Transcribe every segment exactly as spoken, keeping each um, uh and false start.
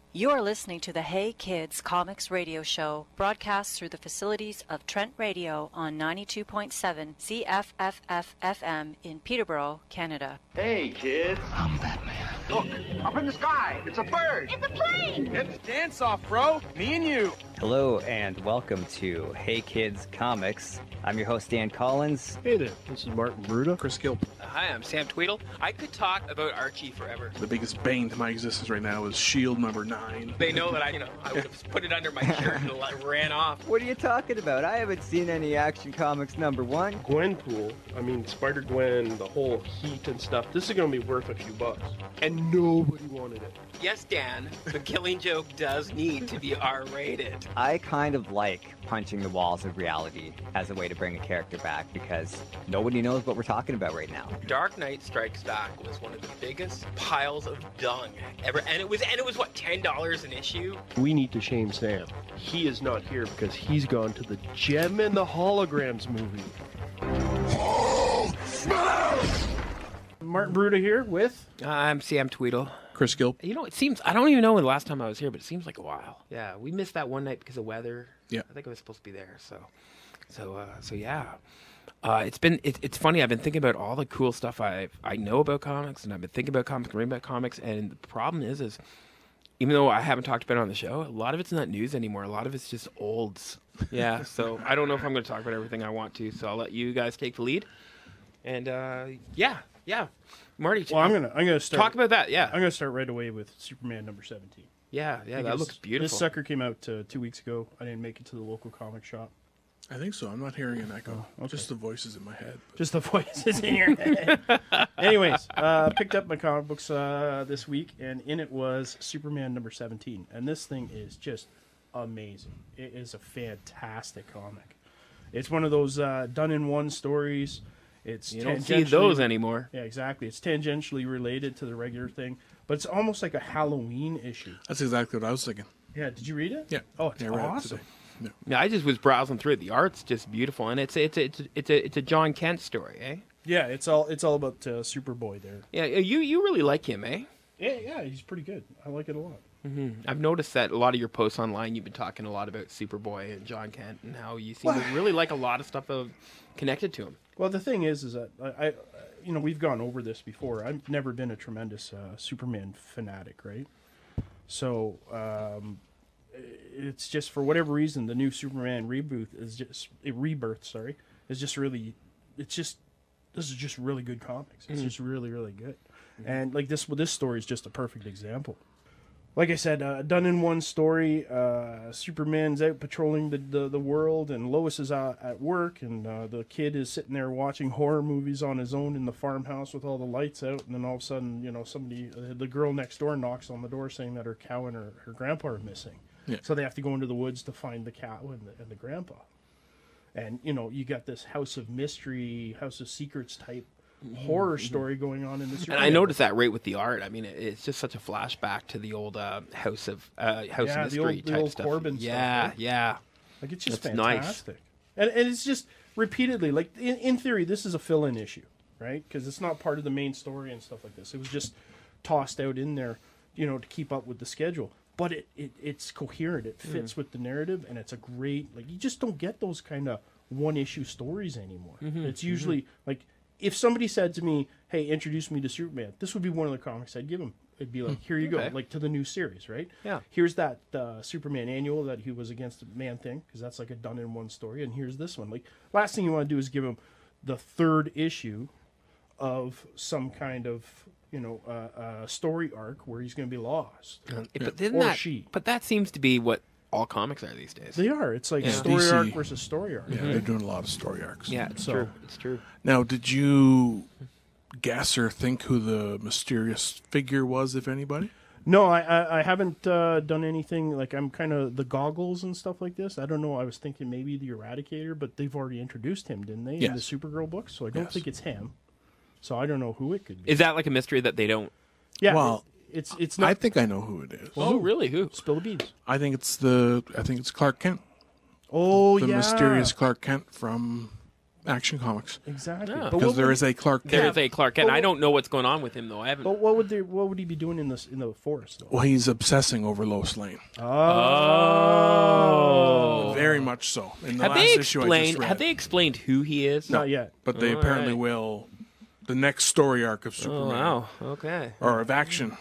You're listening to the Hey Kids Comics Radio Show, broadcast through the facilities of Trent Radio on ninety-two point seven C F F F F M in Peterborough, Canada. Hey, kids. I'm Batman. Look, up in the sky. It's a bird. It's a plane. It's dance off, bro. Me and you. Hello and welcome to Hey Kids Comics. I'm your host, Dan Collins. Hey there, this is Martin Bruda. Chris Gilp. Hi, I'm Sam Tweedle. I could talk about Archie forever. The biggest bane to my existence right now is Shield number nine. They know that I, you know, I would have put it under my shirt and like, ran off. What are you talking about? I haven't seen any Action Comics number one. Gwenpool, I mean Spider-Gwen, the whole heat and stuff, this is going to be worth a few bucks. And nobody wanted it. Yes, Dan, the Killing Joke does need to be R-rated. I kind of like punching the walls of reality as a way to bring a character back because nobody knows what we're talking about right now. Dark Knight Strikes Back was one of the biggest piles of dung ever, and it was and it was what ten dollars an issue. We need to shame Sam. He is not here because he's gone to the Gem and the Holograms movie. Martin Bruda here with I'm Sam Tweedle. Chris Gilp. You know, it seems, I don't even know when the last time I was here, but it seems like a while. Yeah, we missed that one night because of weather. Yeah. I think I was supposed to be there, so, so, uh, so yeah. Uh, it's been, it, it's funny, I've been thinking about all the cool stuff I I know about comics, and I've been thinking about comics and reading about comics, and the problem is, is even though I haven't talked about it on the show, a lot of it's not news anymore. A lot of it's just olds. Yeah, so I don't know if I'm going to talk about everything I want to, so I'll let you guys take the lead. And, uh, yeah, yeah. Marty, Well, I'm gonna I'm gonna start talk about that. Yeah, I'm gonna start right away with Superman number seventeen. Yeah, yeah, that Because looks beautiful. This sucker came out uh, two weeks ago. I didn't make it to the local comic shop. I think so. I'm not hearing an echo. Oh, okay. Just the voices in my head. But... Just the voices in your head. Anyways, uh, picked up my comic books uh, this week, and in it was Superman number seventeen. And this thing is just amazing. It is a fantastic comic. It's one of those uh, done-in-one stories. It's you don't see those anymore. Yeah, exactly. It's tangentially related to the regular thing, but it's almost like a Halloween issue. That's exactly what I was thinking. Yeah, did you read it? Yeah. Oh, it's yeah, I read it awesome. today. Yeah. Yeah, I just was browsing through it. The art's just beautiful, and it's it's it's it's a it's a John Kent story, eh? Yeah, it's all it's all about uh, Superboy there. Yeah, you you really like him, eh? Yeah, yeah, he's pretty good. I like it a lot. Mm-hmm. I've noticed that a lot of your posts online, you've been talking a lot about Superboy and John Kent, and how you seem to really like a lot of stuff of, connected to him. Well, the thing is, is that I, I, you know, we've gone over this before. I've never been a tremendous uh, Superman fanatic, right? So um, it's just for whatever reason, the new Superman reboot is just a rebirth. Sorry, is just really, it's just this is just really good comics. It's Mm-hmm. just really, really good, mm-hmm. and like this, well, this story is just a perfect example. Like I said, uh, done in one story. Uh, Superman's out patrolling the, the, the world, and Lois is out at work, and uh, the kid is sitting there watching horror movies on his own in the farmhouse with all the lights out. And then all of a sudden, you know, somebody, uh, the girl next door knocks on the door saying that her cow and her, her grandpa are missing. Yeah. So they have to go into the woods to find the cow and the, and the grandpa. And you know, you got this House of Mystery, House of Secrets type horror story going on in the Superman. And I noticed that right with the art. I mean, it, it's just such a flashback to the old uh, House of uh, House Yeah, of the Mystery old- the type old stuff. Corbin stuff, yeah, right? yeah. Like it's just That's nice. fantastic, and and it's just repeatedly like in, in theory this is a fill-in issue, right? Because it's not part of the main story and stuff like this. It was just tossed out in there, you know, to keep up with the schedule. But it, it it's coherent. It fits mm. with the narrative, and it's a great like you just don't get those kind of one-issue stories anymore. Mm-hmm. It's usually mm-hmm. like if somebody said to me, "Hey, introduce me to Superman," this would be one of the comics I'd give him. It'd be like, here you okay. go, like to the new series, right? Yeah. Here's that uh, Superman annual that he was against the Man-Thing, because that's like a done-in-one story, and here's this one. Like, last thing you want to do is give him the third issue of some kind of, you know, uh, uh, story arc where he's going to be lost. Um, but isn't or that, she. But that seems to be what all comics are these days. They are. It's like Yeah. story D C. arc versus story arc. Yeah, mm-hmm. they're doing a lot of story arcs. Yeah, it's So- true. It's true. Now, did you guess or think who the mysterious figure was, if anybody? No, I I, I haven't uh, done anything. Like, I'm kind of the goggles and stuff like this. I don't know. I was thinking maybe the Eradicator, but they've already introduced him, didn't they, in Yes. the Supergirl books? So I don't Yes. think it's him. So I don't know who it could be. Is that like a mystery that they don't? Yeah, Well, it- it's it's not. I think I know who it is. Oh, really? Who? Spill the beans. I think it's the. I think it's Clark Kent. Oh, the yeah. mysterious Clark Kent from Action Comics. Exactly. Yeah. But Because what there would- is a Clark Kent. There is a Clark Kent. But I what- don't know what's going on with him though. I haven't. But what would they? What would he be doing in this in the forest? Though? Well, he's obsessing over Lois Lane. Oh. Very much so. In the Have last they issue I just explained? read. Have they explained who he is? Not yet. But they All apparently right. will. The next story arc of Oh Superman. wow. Okay. Or of Action.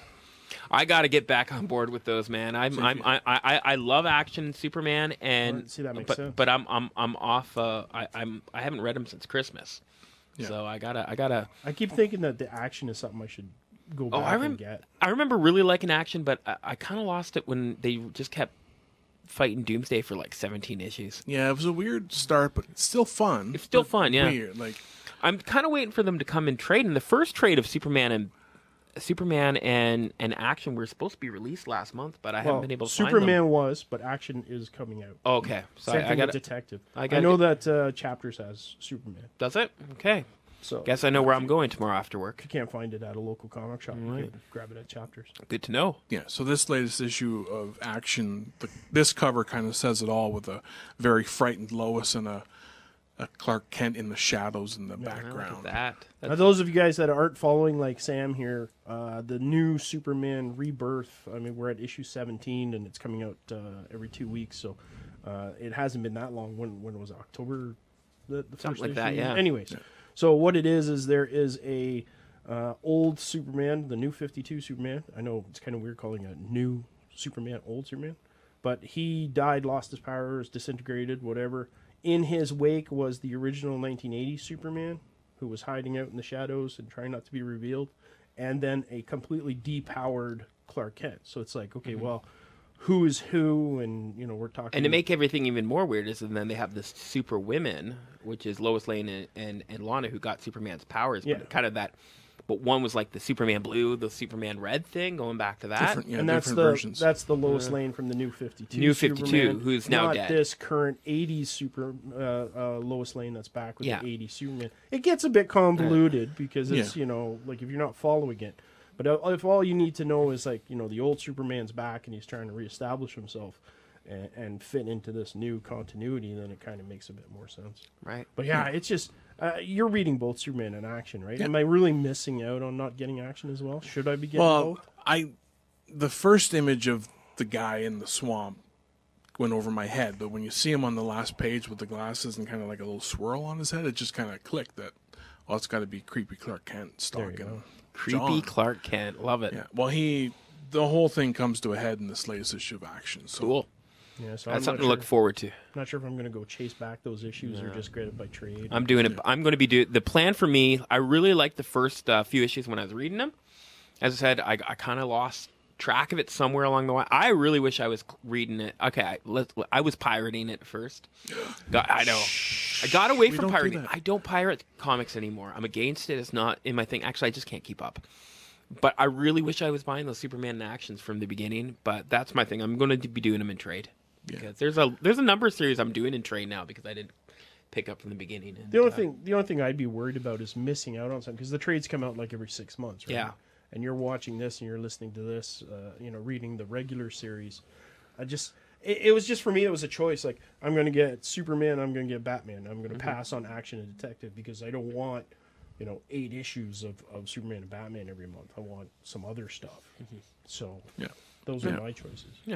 I got to get back on board with those, man. I'm, Same I'm, here. I, I, I love Action and Superman, and Right, see, that makes but, sense. but I'm, I'm, I'm off. Uh, I, I'm, I haven't read them since Christmas, Yeah. so I gotta, I gotta. I keep thinking that the action is something I should go back Oh, I and rem- get. I remember really liking Action, but I, I kind of lost it when they just kept fighting Doomsday for like seventeen issues. Yeah, it was a weird start, but it's still fun. It's still But fun, yeah. Weird. Like, I'm kind of waiting for them to come and trade. And the first trade of Superman and Superman and, and Action were supposed to be released last month, but I Well, haven't been able to find Superman them. was, but Action is coming out. Oh, okay, so Same I, I thing got with it. Detective. I I, gotta know get- that uh, Chapters has Superman. Does it? Okay. So Guess I know where I'm going tomorrow after work. if you can't find it at a local comic shop, you can grab it at Chapters. Good to know. yeah, so this latest issue of Action, the, this cover kind of says it all with a very frightened Lois and a, a Clark Kent in the shadows in the I like background. that. Now, That's, those of you guys that aren't following, like Sam here, uh, the new Superman Rebirth. I mean, we're at issue seventeen, and it's coming out uh, every two weeks. So uh, it hasn't been that long. When when was it? October? The, the Something first like that, issue? yeah. Anyways, so what it is is there is a uh, old Superman, the new fifty-two Superman. I know it's kind of weird calling a new Superman old Superman, but he died, lost his powers, disintegrated, whatever. In his wake was the original nineteen eighty Superman, who was hiding out in the shadows and trying not to be revealed, and then a completely depowered Clark Kent. So it's like, okay, well, who is who, and you know, we're talking. and to make everything even more weird is, and then they have this super women, which is Lois Lane and, and, and Lana, who got Superman's powers, Yeah. but kind of that. But one was like the Superman blue, the Superman red thing, going back to that. Different, yeah, and that's different the versions. that's the Lois Lane from the new fifty-two. New fifty-two, Superman, who's now not dead. this current eighties Super uh, uh, Lois Lane that's back with Yeah. the eighties Superman. It gets a bit convoluted because it's Yeah. you know like if you're not following it, but uh, if all you need to know is like you know the old Superman's back and he's trying to reestablish himself and, and fit into this new continuity, then it kind of makes a bit more sense. Right. But yeah, it's just uh, you're reading both Superman and Action, right? Am I really missing out on not getting Action as well? Should I be getting Well, both? I the first image of the guy in the swamp went over my head, but when you see him on the last page with the glasses and kind of like a little swirl on his head, it just kind of clicked that, well, it's got to be creepy Clark Kent There you stalking go. Creepy John. Clark Kent. Love it. Yeah, well, he the whole thing comes to a head in this latest issue of Action. So Cool. Yeah, so That's I'm something not to look sure, forward to. not sure if I'm going to go chase back those issues or just get it by trade. I'm doing it. I'm going to be doing the plan for me. I really liked the first uh, few issues when I was reading them. As I said, I, I kind of lost track of it somewhere along the way. I really wish I was reading it. Okay, I, let, I was pirating it first. Got, I know. I got away We from don't do pirating. that. I don't pirate comics anymore. I'm against it. It's not in my thing. Actually, I just can't keep up. But I really wish I was buying those Superman actions from the beginning. But that's my thing. I'm going to be doing them in trade. Because there's a there's a number of series I'm doing in trade now because I didn't pick up from the beginning. And, the only uh, thing, the only thing I'd be worried about is missing out on something because the trades come out like every six months, right? Yeah. And you're watching this and you're listening to this, uh, you know, reading the regular series. I just, it, it was just for me, it was a choice. Like I'm going to get Superman, I'm going to get Batman, I'm going to pass on Action and Detective because I don't want, you know, eight issues of, of Superman and Batman every month. I want some other stuff. So yeah, those Yeah. are my choices. Yeah.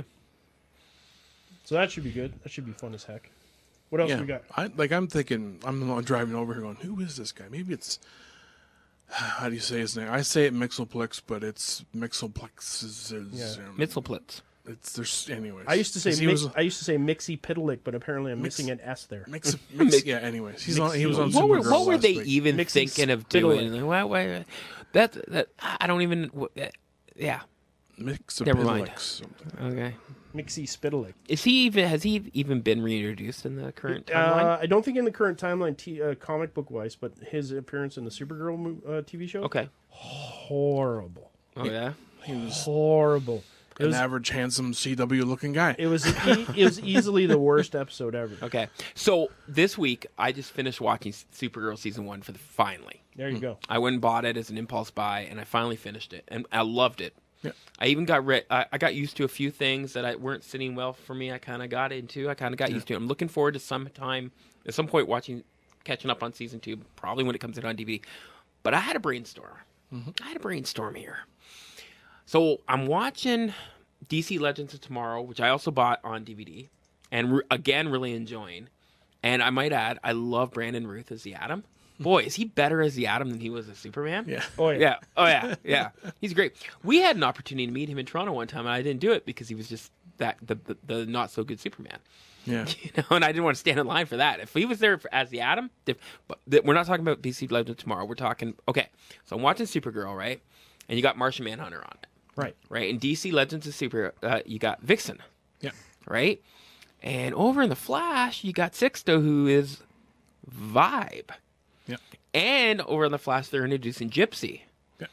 So that should be good. That should be fun as heck. What else yeah. we got? I like. I'm thinking. I'm not driving over here going, who is this guy? Maybe it's. How do you say his name? I say it Mixoplex, but it's Mixoplex. Yeah. Um, Mitzelplitz. It's there's anyways. I used to say 'Cause he mix, was I used to say Mixie Pitalik, but apparently I'm Mix- missing an S there. Mix, mix, yeah. Anyways, he's on. He was on. What were, Supergirl what were last they week. even Mixing thinking of Spittle. doing? Why, why, that, that, I don't even. wh- that- Yeah. Never mind. Mixoplex, something. Okay. Mixie Spitalik. Is he even? Has he even been reintroduced in the current Uh, timeline? I don't think in the current timeline, t- uh, comic book wise, but his appearance in the Supergirl mo- uh, T V show, Okay. horrible, Oh yeah. He was horrible. It an was, average, handsome C W looking guy. it was, e- it was easily the worst episode ever. Okay. So this week I just finished watching Supergirl season one for the finally. There you go. I went and bought it as an impulse buy, and I finally finished it, and I loved it. Yeah. I even got re- I, I got used to a few things that I weren't sitting well for me. I kind of got into. I kind of got used to. It. I'm looking forward to sometime at some point watching catching up on season two, probably when it comes out on D V D. But I had a brainstorm. Mm-hmm. I had a brainstorm here. So I'm watching D C Legends of Tomorrow, which I also bought on D V D, and re- again, really enjoying. And I might add, I love Brandon Routh as the Atom. Boy, is he better as the Atom than he was as Superman? Yeah. Oh yeah. Yeah. Oh yeah. Yeah. He's great. We had an opportunity to meet him in Toronto one time, and I didn't do it because he was just that the the, the not so good Superman. Yeah. You know, and I didn't want to stand in line for that. If he was there for, as the Atom, if, but th- we're not talking about D C Legends Tomorrow. We're talking okay. So I'm watching Supergirl, right? And you got Martian Manhunter on it, Right. right? In D C Legends of Super, uh, you got Vixen, Yeah. right? And over in the Flash, you got Sixto, who is Vibe. Yeah. And over in the Flash, they're introducing Gypsy. Yeah.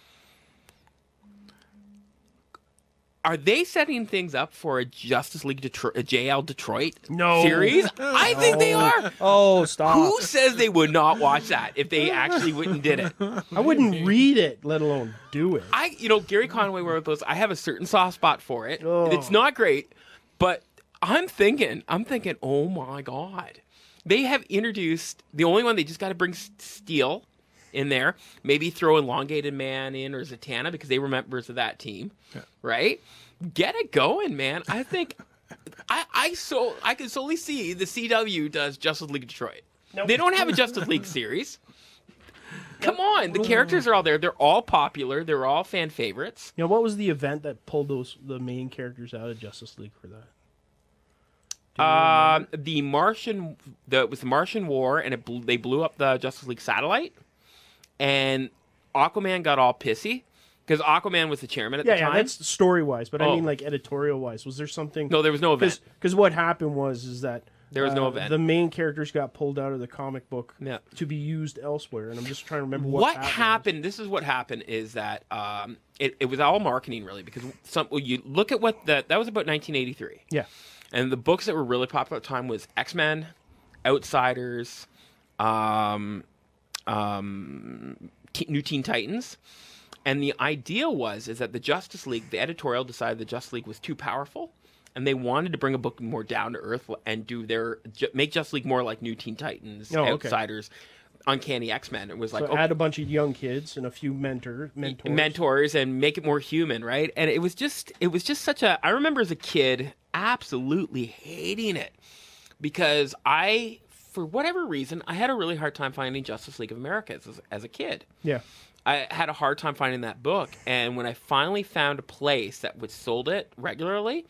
Are they setting things up for a Justice League Detroit, a J L Detroit No. series? I think they are. Oh, stop. Who says they would not watch that if they actually went and did it? I wouldn't read it, let alone do it. I, you know, Gary Conway wrote those. I have a certain soft spot for it. Oh. It's not great, but I'm thinking, I'm thinking, oh my God. They have introduced, the only one, they just got to bring Steel in there. Maybe throw Elongated Man in or Zatanna because they were members of that team, Yeah. right? Get it going, man. I think, I, I so I can solely see the C W does Justice League Detroit. Nope. They don't have a Justice League series. Come on, the characters are all there. They're all popular. They're all fan favorites. You know, what was the event that pulled those the main characters out of Justice League for that? Um, the Martian, the, it was the Martian War, and it blew, they blew up the Justice League satellite, and Aquaman got all pissy because Aquaman was the chairman at Yeah, the yeah, time. that's story wise, but I Oh. mean like editorial wise. Was there something? No, there was no event. Because what happened was is that There was no uh, event. The main characters got pulled out of the comic book Yeah. to be used elsewhere, and I'm just trying to remember what, What that happened? This is what happened is that um, it, it was all marketing really because some well, you look at what the that was about nineteen eighty-three. Was. Yeah, And the books that were really popular at the time was X-Men, Outsiders, um, um, Te- New Teen Titans. And the idea was is that the Justice League, the editorial decided the Justice League was too powerful, and they wanted to bring a book more down to earth and do their ju- make Justice League more like New Teen Titans, Oh, okay. Outsiders, Uncanny X-Men. It was like so okay, add a bunch of young kids and a few mentor mentors. mentors and make it more human, right? And it was just it was just such a I remember as a kid absolutely hating it because I for whatever reason I had a really hard time finding Justice League of America as, as a kid. Yeah, I had a hard time finding that book, and when I finally found a place that would sold it regularly,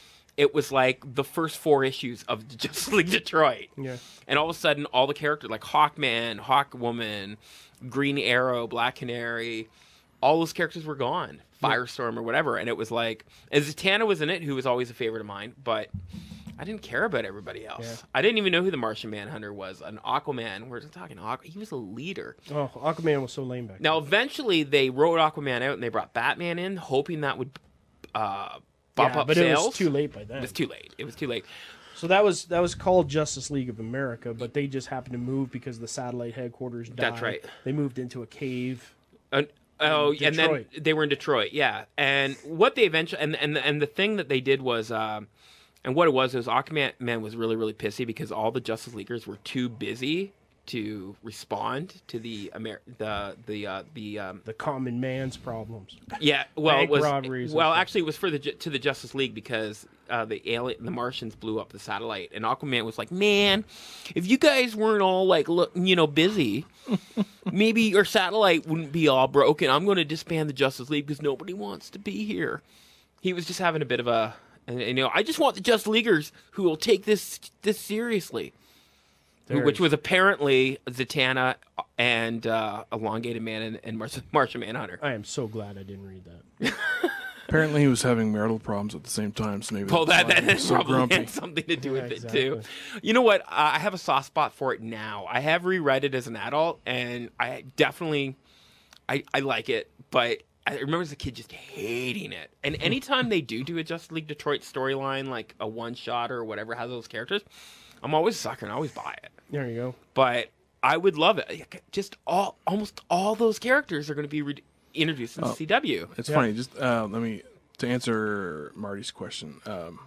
it was like the first four issues of Justice League Detroit. yeah. And all of a sudden, all the characters like Hawkman, Hawkwoman, Green Arrow, Black Canary, all those characters were gone. Firestorm or whatever. And it was like, and Zatanna was in it, who was always a favorite of mine, but I didn't care about everybody else. Yeah. I didn't even know who the Martian Manhunter was. An Aquaman, we're talking Aqu- he was a leader. Oh, Aquaman was so lame back. Now, eventually, they wrote Aquaman out and they brought Batman in, hoping that would uh, bump yeah, up but sales. it was too late by then. It was too late. It was too late. So that was that was called Justice League of America, but they just happened to move because the satellite headquarters died. That's right. They moved into a cave. Uh, oh, In and then Detroit. they were in Detroit, yeah. And what they eventually and and and the thing that they did was, um, and what it was was Aquaman man was really really pissy because all the Justice Leaguers were too busy to respond to the Amer- the the uh, the um, The common man's problems. yeah. Well, Bank it was robberies and well stuff. actually it was for the Ju- to the Justice League because uh, the alien the Martians blew up the satellite and Aquaman was like, man, if you guys weren't all like look you know busy. Maybe your satellite wouldn't be all broken. I'm going to disband the Justice League because nobody wants to be here. He was just having a bit of a, and, you know, I just want the Justice Leaguers who will take this this seriously, There which is- was apparently Zatanna and uh, Elongated Man and, and Mar- Martian Manhunter. I am so glad I didn't read that. Apparently, he was having marital problems at the same time, so maybe Oh, that, that's why that, he that was so probably grumpy. had something to do Yeah, with exactly. it too. You know what? Uh, I have a soft spot for it now. I have reread it as an adult, and I definitely, I, I like it. But I remember as a kid just hating it. And anytime they do do a Justice League Detroit storyline, like a one shot or whatever has those characters, I'm always a sucker and I always buy it. There you go. But I would love it. Just all, almost all those characters are going to be re- introduced in Oh. C W. It's Yeah. funny. Just uh, let me to answer Marty's question. Um,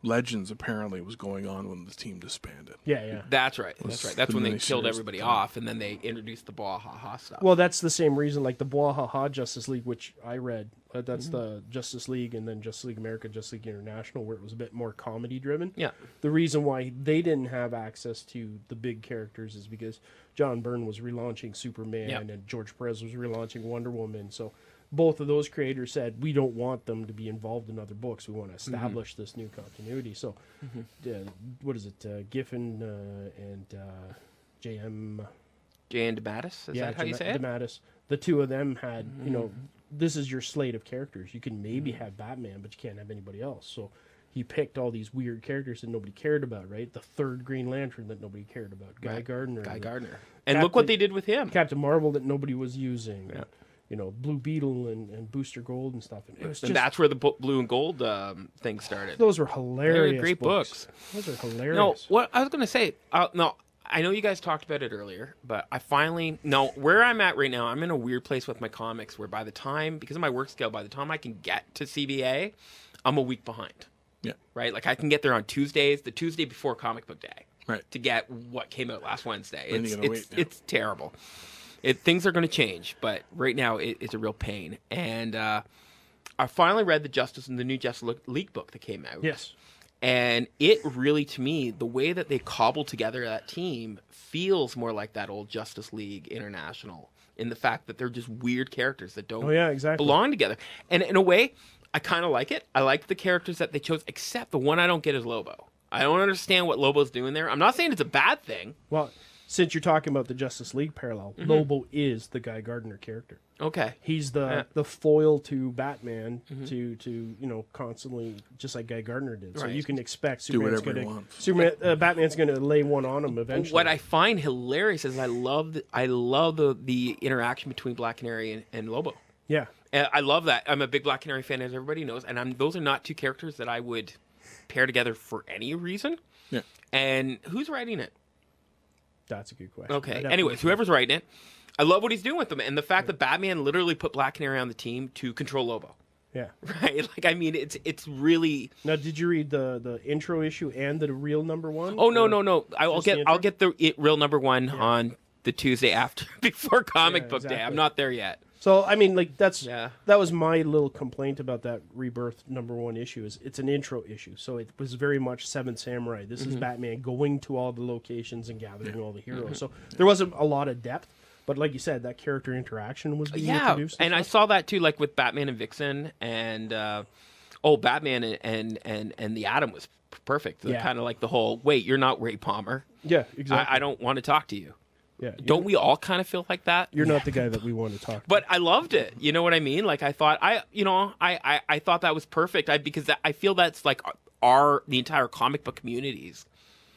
Legends apparently was going on when the team disbanded. Yeah, yeah. That's right. That's right. That's the when they miniseries killed at everybody the time. off, and then they introduced the Bwahaha stuff. Well, that's the same reason, like the Bwahaha Justice League, which I read. Uh, that's Mm-hmm. the Justice League, and then Justice League America, Justice League International, where it was a bit more comedy driven. Yeah. The reason why they didn't have access to the big characters is because John Byrne was relaunching Superman, Yeah. and George Perez was relaunching Wonder Woman. So both of those creators said, we don't want them to be involved in other books. We want to Mm-hmm. establish this new continuity. So, uh, what is it? Uh, Giffen uh, and uh, J M. Jay and DeMatteis, is that how you Dema- say it? DeMatteis. The two of them had, you know, this is your slate of characters. You can maybe have Batman, but you can't have anybody else. So he picked all these weird characters that nobody cared about, right? The third Green Lantern that nobody cared about, Guy Right. Gardner, Guy the Gardner. And look what Captain- they did with him. Captain Marvel that nobody was using, Yeah. you know, Blue Beetle and, and Booster Gold and stuff. And it was And just, that's where the bu- blue and gold um, thing started. those were hilarious. great books. Those are hilarious. No, what I was going to say, uh, no, I know you guys talked about it earlier, but I finally, no, where I'm at right now, I'm in a weird place with my comics where by the time, because of my work scale, by the time I can get to C B A, I'm a week behind, Yeah. right? Like I can get there on Tuesdays, the Tuesday before comic book day, Right. to get what came out last Wednesday. Then you It's, gotta it's, wait, yeah. it's terrible. It, things are going to change, but right now it, it's a real pain. And uh, I finally read the Justice and the new Justice League book that came out. Yes. And it really, to me, the way that they cobbled together that team feels more like that old Justice League International in the fact that they're just weird characters that don't Oh, yeah, exactly. belong together. And in a way, I kind of like it. I like the characters that they chose, except the one I don't get is Lobo. I don't understand what Lobo's doing there. I'm not saying it's a bad thing. Well, since you're talking about the Justice League parallel, Mm-hmm. Lobo is the Guy Gardner character. Okay. He's the Yeah. the foil to Batman to to you know constantly just like Guy Gardner did. So Right. you can expect Superman's whatever he going to wants. Superman uh, Batman's going to lay one on him eventually. What I find hilarious is I love the, I love the, the interaction between Black Canary and, and Lobo. yeah And I love that. I'm a big Black Canary fan, as everybody knows, and I'm, those are not two characters that I would pair together for any reason. Yeah. And who's writing it? that's a good question. Okay. I'd have to Anyways, look whoever's writing it, I love what he's doing with them, and the fact that Batman literally put Black Canary on the team to control Lobo. Yeah. Right? Like, I mean, it's it's really. Now, did you read the the intro issue and the real number one? Oh no Or- no no! I'll just get the I'll intro? get the it, real number one on the Tuesday after before comic Yeah, book day. I'm exactly. not there yet. So I mean, like that's Yeah. that was my little complaint about that Rebirth number one issue. Is it's an intro issue, so it was very much Seven Samurai. This Mm-hmm. is Batman going to all the locations and gathering all the heroes. So there wasn't a lot of depth, but like you said, that character interaction was being Yeah, introduced. and I stuff. saw that too, like with Batman and Vixen, and uh, oh, Batman and, and and and the Atom was p- perfect. Yeah. Kind of like the whole wait, you're not Ray Palmer. yeah, exactly. I, I don't want to talk to you. Yeah, Don't we all kind of feel like that? You're not the guy that we want to talk. to. But I loved it. You know what I mean? Like I thought, I you know, I I, I thought that was perfect. I because that, I feel that's like our the entire comic book communities.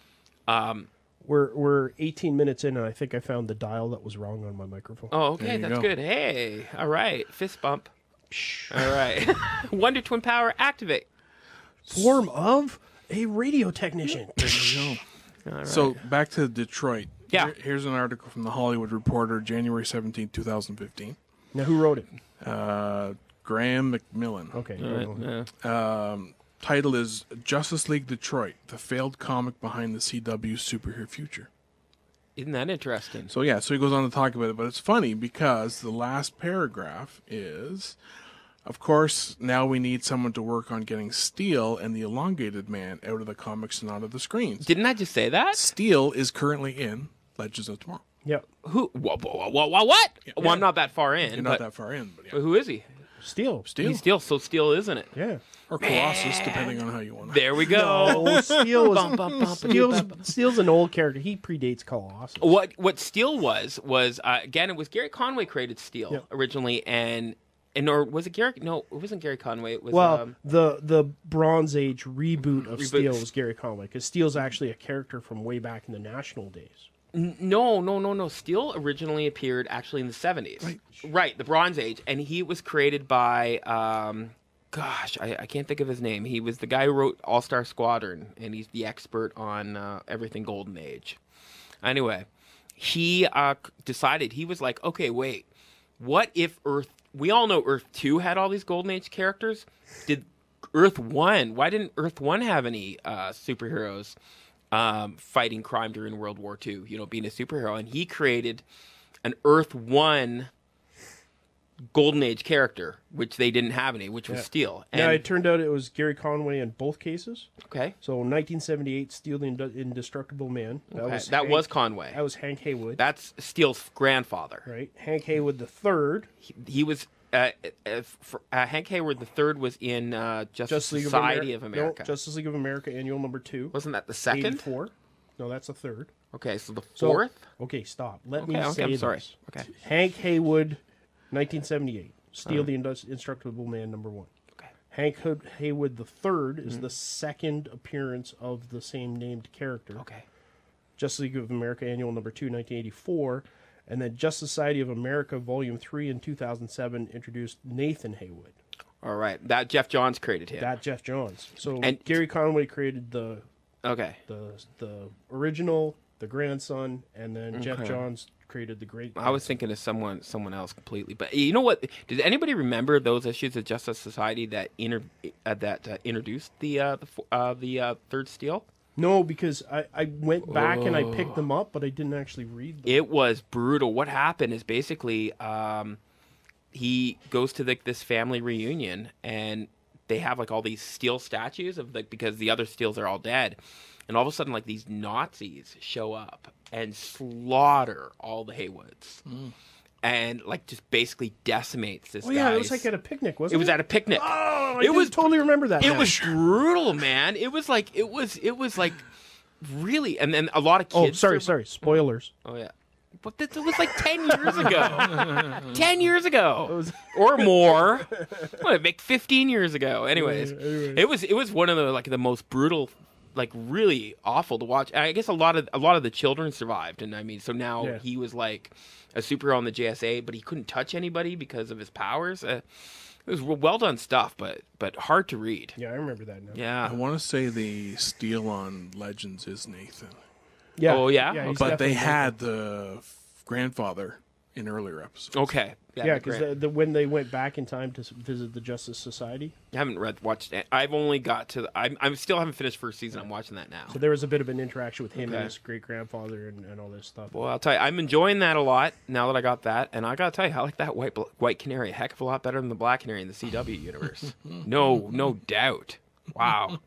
Um. We're we're eighteen minutes in, and I think I found the dial that was wrong on my microphone. Oh, okay, There you that's go. good. Hey, all right, fist bump. All right, Wonder Twin power activate. Form of a radio technician. There you go. So back to Detroit. Yeah. Here- here's an article from the Hollywood Reporter, January seventeenth, twenty fifteen. Now, who wrote it? Uh, Graham McMillan. Okay. Yeah. Um, title is Justice League Detroit, the failed comic behind the C W superhero future. Isn't that interesting? So yeah, so he goes on to talk about it, but it's funny because the last paragraph is, of course, now we need someone to work on getting Steel and the Elongated Man out of the comics and out of the screens. Didn't I just say that? Steel is currently in Legends of Tomorrow. Yeah. Who? What? What? What? what, what? Well, I'm not that far in. You're but, not that far in, but yeah. but who is he? Steel. Steel He's Steel. So Steel, isn't it? Yeah. or Colossus, depending on how you want to. There we go. Oh, Steel was Bum, bum, bum, Steel's, bum, bum. Steel's an old character. He predates Colossus. What what Steel was was uh, again it was Gary Conway created Steel Yep. originally, and and or was it Gary? No, it wasn't Gary Conway. It was Well, um, the the Bronze Age reboot of Reboot. Steel was Gary Conway, because Steel's actually a character from way back in the National days. no no no no. Steel originally appeared actually in the seventies, right. right? The Bronze Age, and he was created by. Um, Gosh, I, I can't think of his name. He was the guy who wrote All Star Squadron, and he's the expert on uh, everything Golden Age. Anyway, he uh, decided, he was like, okay, wait, what if Earth, we all know Earth two had all these Golden Age characters. Did Earth One. Why didn't Earth One have any uh, superheroes um, fighting crime during World War Two? You know, being a superhero, and he created an Earth One Golden Age character, which they didn't have any, which was Yeah. Steel. And, Yeah, it turned out it was Gary Conway in both cases. okay, So nineteen seventy-eight, Steel the Ind- Indestructible Man. That okay. was that Hank, was Conway. that was Hank Haywood, That's Steele's grandfather. right? Hank Haywood the third, He, he was uh, uh, for, uh, Hank Hayward the third was in uh, Justice Justice League Society of of America. America. No, Justice League of America Annual Number Two. Wasn't that the second? eighty-four. No, that's the third. Okay, so the So- fourth. Okay, stop. Let okay, me okay, say I'm this. sorry. Okay, Hank Haywood, nineteen seventy-eight. Steel the Indus- Indestructible Man number one. okay. Hank Hood- Haywood the third is the second appearance of the same named character. Okay. Justice League of America Annual Number Two, nineteen eighty-four, and then Justice Society of America Volume Three in two thousand seven introduced Nathan Haywood. All right. That Jeff Johns created him. That Jeff Johns. So And- Gary Conway created the okay. the the original, the grandson, and then Jeff Okay. Johns created the great. I was thinking of someone someone else completely. But you know what? Does anybody remember those issues of Justice Society that inter- uh, that uh, introduced the uh, the fo- uh, the uh, third Steel? No, because I, I went back and I picked them up, but I didn't actually read them. It was brutal. What happened is basically um, he goes to the, this family reunion and they have like all these Steel statues of like because the other Steels are all dead, and all of a sudden like these Nazis show up and slaughter all the Haywoods. And like just basically decimates this. Oh yeah, it was guy's- like at a picnic, wasn't It it? was at a picnic. Oh, I it did was totally remember that. It now. was brutal, man. It was like it was it was like really, and then a lot of Oh, kids. sorry, sur- sorry. Spoilers. Oh yeah, but this, it was like ten years ago. ten years ago, or more. What? Like fifteen years ago. Anyways, it was it was one of the like the most brutal. Like really awful to watch. I guess a lot of a lot of the children survived, and I mean, so now Yeah. he was like a superhero on the J S A, but he couldn't touch anybody because of his powers. Uh, it was well done stuff, but but hard to read. Yeah, I remember that now. I Yeah. want to say the Steel on Legends is Nathan, Yeah. Oh, yeah? he's but they definitely- had the f- grandfather in earlier episodes. Okay. Yeah, That'd be because great. the, the, when they went back in time to s- visit the Justice Society, I haven't read watched it. I've only got to. The, I'm I'm still haven't finished first season. I'm watching that now. so there was a bit of an interaction with him Okay. and his great grandfather and, and all this stuff. Well, I'll tell you, I'm enjoying that a lot now that I got that, and I gotta tell you, I like that white bl- white canary a heck of a lot better than the black canary in the C W universe. no, no doubt. Wow.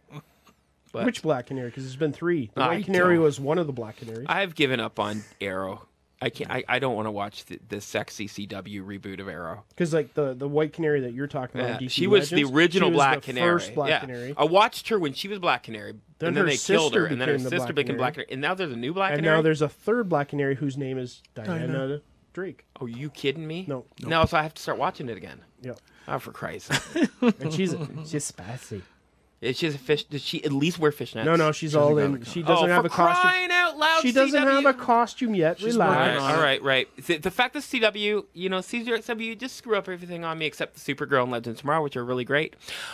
But Which Black Canary? Because there's been three. The I White Canary don't- was one of the Black Canaries. I've given up on Arrow. I can't. I, I don't want to watch the, the sexy C W reboot of Arrow. Because like the, the White Canary that you're talking about, Yeah, in D C she was Legends, the original she was Black the Canary. First Black yeah. Canary. I watched her when she was Black Canary, Then and then her they killed her, sister and then her became the sister Black became Canary. Black Canary, and now there's a new Black And Canary. now there's a third Black Canary whose name is Diana, Diana. Drake. Oh, you kidding me? No. No, so I have to start watching it again. Yeah, Oh, for Christ's sake. and she's she's spicy. Is she a fish? Does she at least wear fishnets? No, no, she's all in. She Oh, doesn't have for a costume. crying out loud! She doesn't C W. have a costume yet. She's All Relax. right, working on all it. right, right. The, the fact that C W, you know, C W just screw up everything on me except the Supergirl and Legends Tomorrow, which are really great.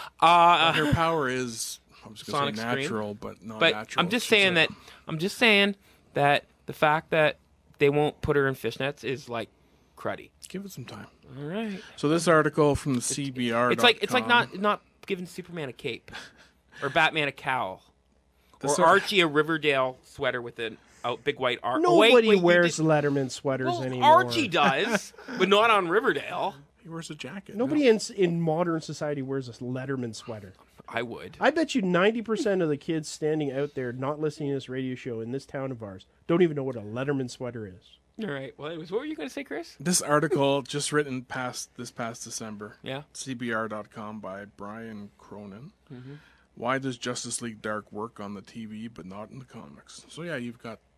Uh, Her power is, I was going Sonic to say Scream. natural, but not but natural. I'm just She's saying a- that I'm just saying that the fact that they won't put her in fishnets is like cruddy. Give it some time. All right. So this article from the C B R. It's like it's like not not giving Superman a cape or Batman a cowl This or ar- Archie a Riverdale sweater with a oh, big white arm. Nobody wait, wait, you wears did- Letterman sweaters well, anymore. Archie does, but not on Riverdale. He wears a jacket. Nobody in in modern society wears a Letterman sweater. I would. I bet you ninety percent of the kids standing out there not listening to this radio show in this town of ours don't even know what a Letterman sweater is. All right. Well, anyways, what were you going to say, Chris? This article just written past this past December. Yeah. C B R dot com by Brian Cronin. Mm-hmm. Why does Justice League Dark work on the T V but not in the comics? So yeah, you've got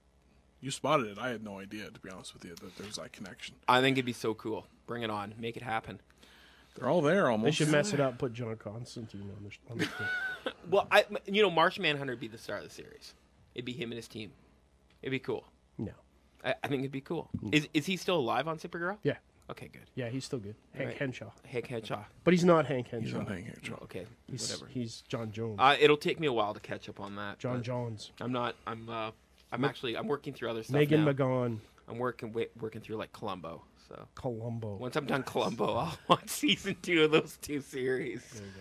you spotted it. I had no idea, to be honest with you, that there's that connection. I think it'd be so cool. Bring it on. Make it happen. They're all there They almost. should mess it up and put John Constantine on the, on the thing. Well, I, you know, Martian Manhunter would be the star of the series. It'd be him and his team. It'd be cool. No. I, I think it'd be cool. Is is he still alive on Supergirl? Yeah. Okay, good. Yeah, he's still good. Hank right. Henshaw. Hank Henshaw. But he's not Hank He's Henshaw. not hanging out. Okay, He's, whatever. he's John Jones. Uh, it'll take me a while to catch up on that. John but Johns. I'm not. I'm. Uh, I'm actually. I'm working through other stuff Megan now. McGaughan. I'm working. Wait, working through like Columbo. So Columbo. once I'm done Columbo, I'll watch season two of those two series.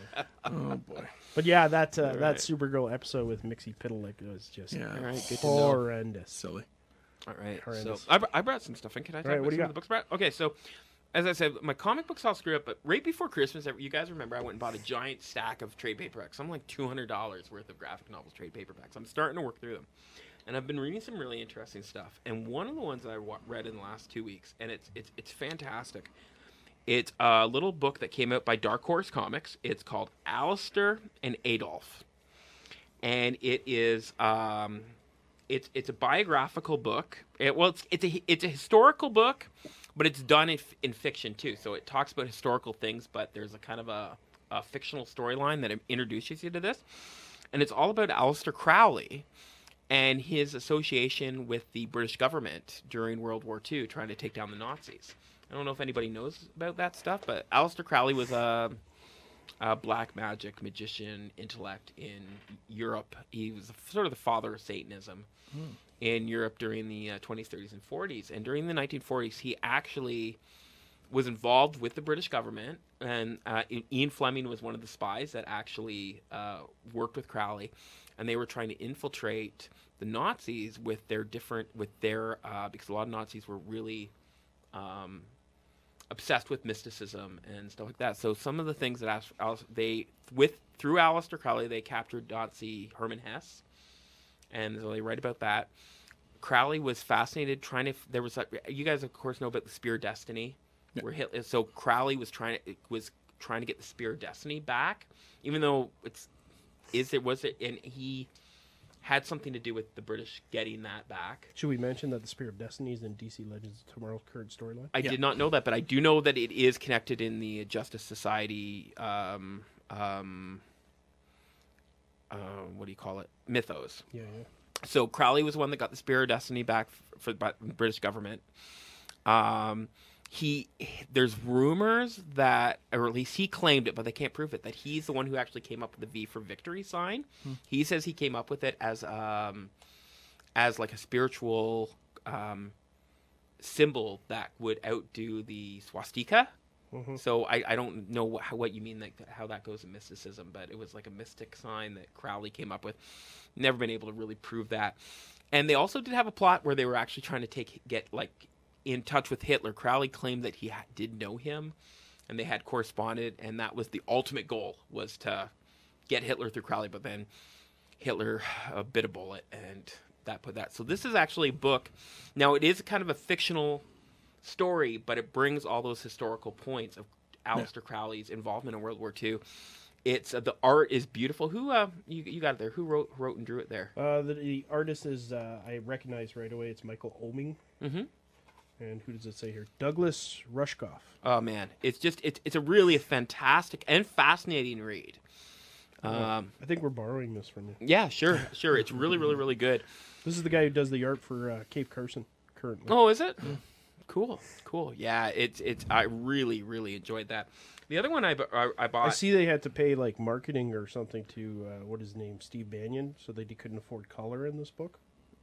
Oh boy. But yeah, that uh, All that right. Supergirl episode with Mixie Pitlick was just Yeah. All right, good to know. horrendous. Silly. All right, so Horrendous. I, br- I brought some stuff in. Can I talk All right, about what do some you of the books? Brad? Okay, so as I said, my comic books all screw up, but right before Christmas, you guys remember I went and bought a giant stack of trade paperbacks. I'm like two hundred dollars worth of graphic novels trade paperbacks. I'm starting to work through them. And I've been reading some really interesting stuff. And one of the ones that I wa- read in the last two weeks, and it's it's it's fantastic. It's a little book that came out by Dark Horse Comics. It's called Alistair and Adolf. And it is um, it's it's a biographical book. It, well, it's it's a it's a historical book, but it's done in, in fiction too. So it talks about historical things, but there's a kind of a, a fictional storyline that introduces you to this. And it's all about Aleister Crowley and his association with the British government during World War Two, trying to take down the Nazis. I don't know if anybody knows about that stuff, but Aleister Crowley was a, a black magic magician intellect in Europe. He was sort of the father of Satanism hmm. in Europe during the uh, twenties, thirties, and forties. And during the nineteen forties, he actually was involved with the British government, and uh, Ian Fleming was one of the spies that actually uh, worked with Crowley, and they were trying to infiltrate the Nazis with their different, with their, uh, because a lot of Nazis were really um, obsessed with mysticism and stuff like that. So some of the things that Al- Al- they, with through Aleister Crowley, they captured Nazi Hermann Hesse, and so they write about that. Crowley was fascinated trying to. There was, a, you guys of course know about the Spear of Destiny. Where Hitler, so Crowley was trying to was trying to get the Spear of Destiny back, even though it's is it was it and he had something to do with the British getting that back. Should we mention that the Spear of Destiny is in D C Legends of Tomorrow's current storyline? I yeah. did not know that, but I do know that it is connected in the Justice Society. Um, um, uh, what do you call it? Mythos. Yeah, yeah. So Crowley was one that got the Spear of Destiny back for, for the British government. Um. He, there's rumors that, or at least he claimed it, but they can't prove it, that he's the one who actually came up with the V for Victory sign. Hmm. He says he came up with it as, um, as like a spiritual um, symbol that would outdo the swastika. Mm-hmm. So I, I don't know what, how, what you mean, like how that goes in mysticism, but it was like a mystic sign that Crowley came up with. Never been able to really prove that. And they also did have a plot where they were actually trying to take get like. in touch with Hitler. Crowley claimed that he ha- did know him, and they had corresponded, and that was the ultimate goal, was to get Hitler through Crowley, but then Hitler uh, bit a bullet, and that put that. So this is actually a book. Now, it is kind of a fictional story, but it brings all those historical points of Aleister yeah. Crowley's involvement in World War Two. It's uh, the art is beautiful. Who uh, you, you got it there? Who wrote wrote and drew it there? Uh, the, the artist is, uh, I recognize right away, it's Michael Oeming. Mm-hmm. And who does it say here? Douglas Rushkoff. Oh man, it's just it's it's a really a fantastic and fascinating read. Um, I think we're borrowing this from you. Yeah, sure, sure. It's really, really, really good. This is the guy who does the art for uh, Cape Carson currently. Oh, is it? Mm. Cool, cool. Yeah, it's it's. I really, really enjoyed that. The other one I, I, I bought. I see they had to pay like marketing or something to uh, what is his name, Steve Bannon, so they couldn't afford color in this book.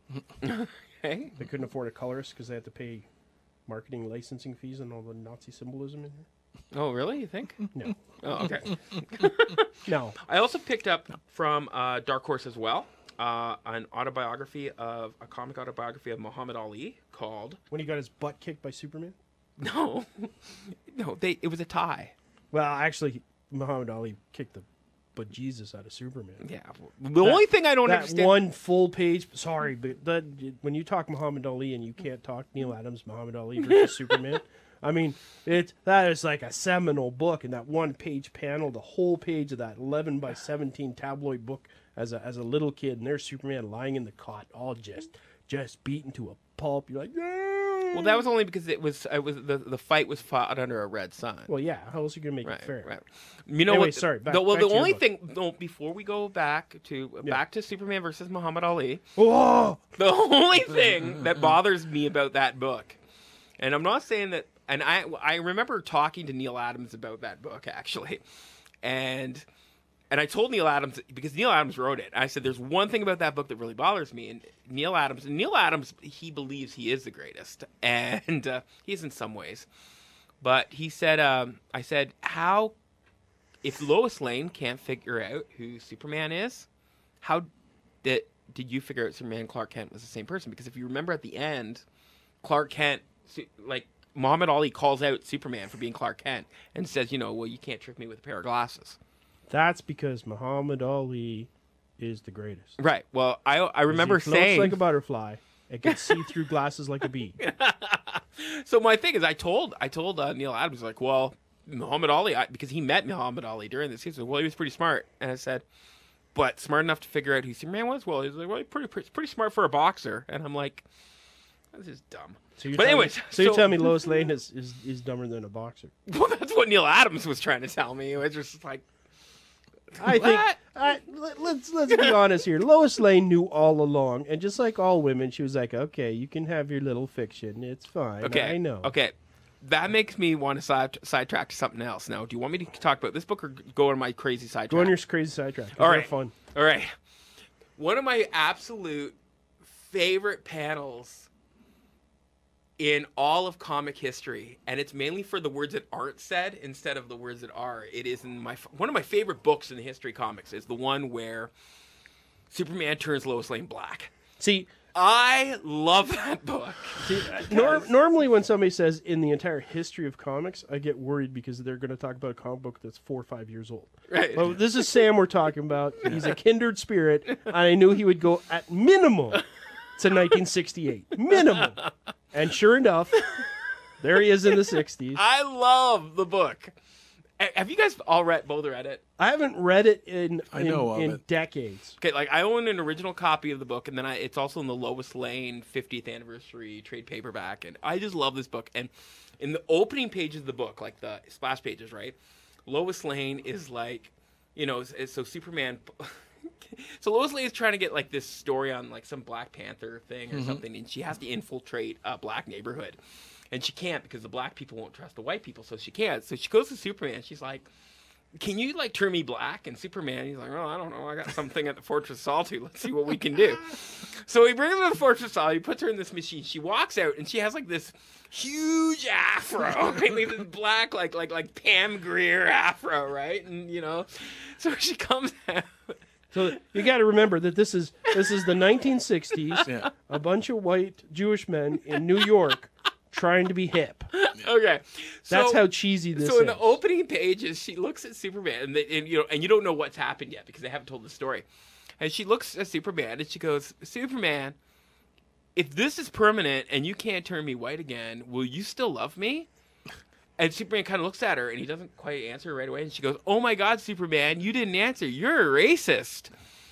Hey, they couldn't afford a colorist because they had to pay marketing licensing fees and all the Nazi symbolism in here. Oh, really? You think? No. Oh, okay. No. I also picked up from uh, Dark Horse as well uh, an autobiography of a comic autobiography of Muhammad Ali called When He Got His Butt Kicked by Superman. No, no. They it was a tie. Well, actually, Muhammad Ali kicked the but Jesus out of Superman. Yeah. The that, only thing I don't that understand. one full page. Sorry, but that, when you talk Muhammad Ali and you can't talk Neil Adams, Muhammad Ali versus Superman. I mean, it that is like a seminal book, and that one page panel, the whole page of that eleven by seventeen tabloid book as a as a little kid, and there's Superman lying in the cot, all just just beaten to a pulp. You're like, no. Well, that was only because it was it was the the fight was fought under a red sun. Well, yeah. How else are you gonna make right, it fair? Right. You know anyway, what? Sorry. Back, the, well, back the to only book. thing no, before we go back to yeah. back to Superman versus Muhammad Ali. Whoa! The only thing that bothers me about that book, and I'm not saying that, and I I remember talking to Neil Adams about that book actually, and and I told Neil Adams, because Neil Adams wrote it, I said, there's one thing about that book that really bothers me. And Neil Adams, Neil Adams, he believes he is the greatest. And uh, he is in some ways. But he said, um, I said, how, if Lois Lane can't figure out who Superman is, how did, did you figure out Superman and Clark Kent was the same person? Because if you remember at the end, Clark Kent, like, Muhammad Ali calls out Superman for being Clark Kent and says, you know, well, you can't trick me with a pair of glasses. That's because Muhammad Ali is the greatest. Right. Well, I I remember he floats saying like a butterfly. It can see through glasses like a bee. So my thing is, I told I told uh, Neil Adams, like, well, Muhammad Ali, I, because he met Muhammad Ali during this. He said, well, he was pretty smart, and I said, but smart enough to figure out who Superman was. Well, he's like, well, he's pretty pretty, pretty smart for a boxer, and I'm like, this is dumb. So you're but telling anyways, me, so, so you're telling me Lois Lane is, is, is dumber than a boxer? Well, that's what Neil Adams was trying to tell me. It was just like, I think. I, let, let's let's be honest here. Lois Lane knew all along, and just like all women, she was like, "Okay, you can have your little fiction. It's fine. okay, I know." Okay, that makes me want to side sidetrack to something else. Now, do you want me to talk about this book or go on my crazy sidetrack? Go on your crazy sidetrack. All They're right, fun. All right. One of my absolute favorite panels in all of comic history, and it's mainly for the words that aren't said instead of the words that are. It is in my one of my favorite books in the history of comics is the one where Superman turns Lois Lane black. See, I love that book. see nor- normally when somebody says in the entire history of comics, I get worried because they're going to talk about a comic book that's four or five years old. Right. Well, this is Sam we're talking about. He's a kindred spirit, and I knew he would go at minimum to nineteen sixty-eight. Minimum. And sure enough, there he is in the sixties. I love the book. A- Have you guys all read both read it? I haven't read it in I in, know of in it. decades. Okay, like I own an original copy of the book, and then I, it's also in the Lois Lane fiftieth anniversary trade paperback, and I just love this book. And in the opening pages of the book, like the splash pages, right? Lois Lane is like, you know, so so Superman. So Lois Lane is trying to get like this story on like some Black Panther thing or something, and she has to infiltrate a black neighborhood, and she can't because the black people won't trust the white people, so she can't. So she goes to Superman. She's like, "Can you like turn me black?" And Superman, he's like, "Oh, I don't know. I got something at the Fortress of Solitude. Let's see what we can do." So he brings her to the Fortress of Solitude. He puts her in this machine. She walks out, and she has like this huge afro, right? Like this black, like like like Pam Grier afro, right? And you know, so she comes out. So you got to remember that this is this is the nineteen sixties. Yeah. A bunch of white Jewish men in New York trying to be hip. Okay, so, That's how cheesy this So in is. the opening pages, she looks at Superman, and, they, and you know, and you don't know what's happened yet because they haven't told the story. And she looks at Superman, and she goes, "Superman, if this is permanent and you can't turn me white again, will you still love me?" And Superman kind of looks at her, and he doesn't quite answer right away. And she goes, "Oh my God, Superman, you didn't answer. You're a racist."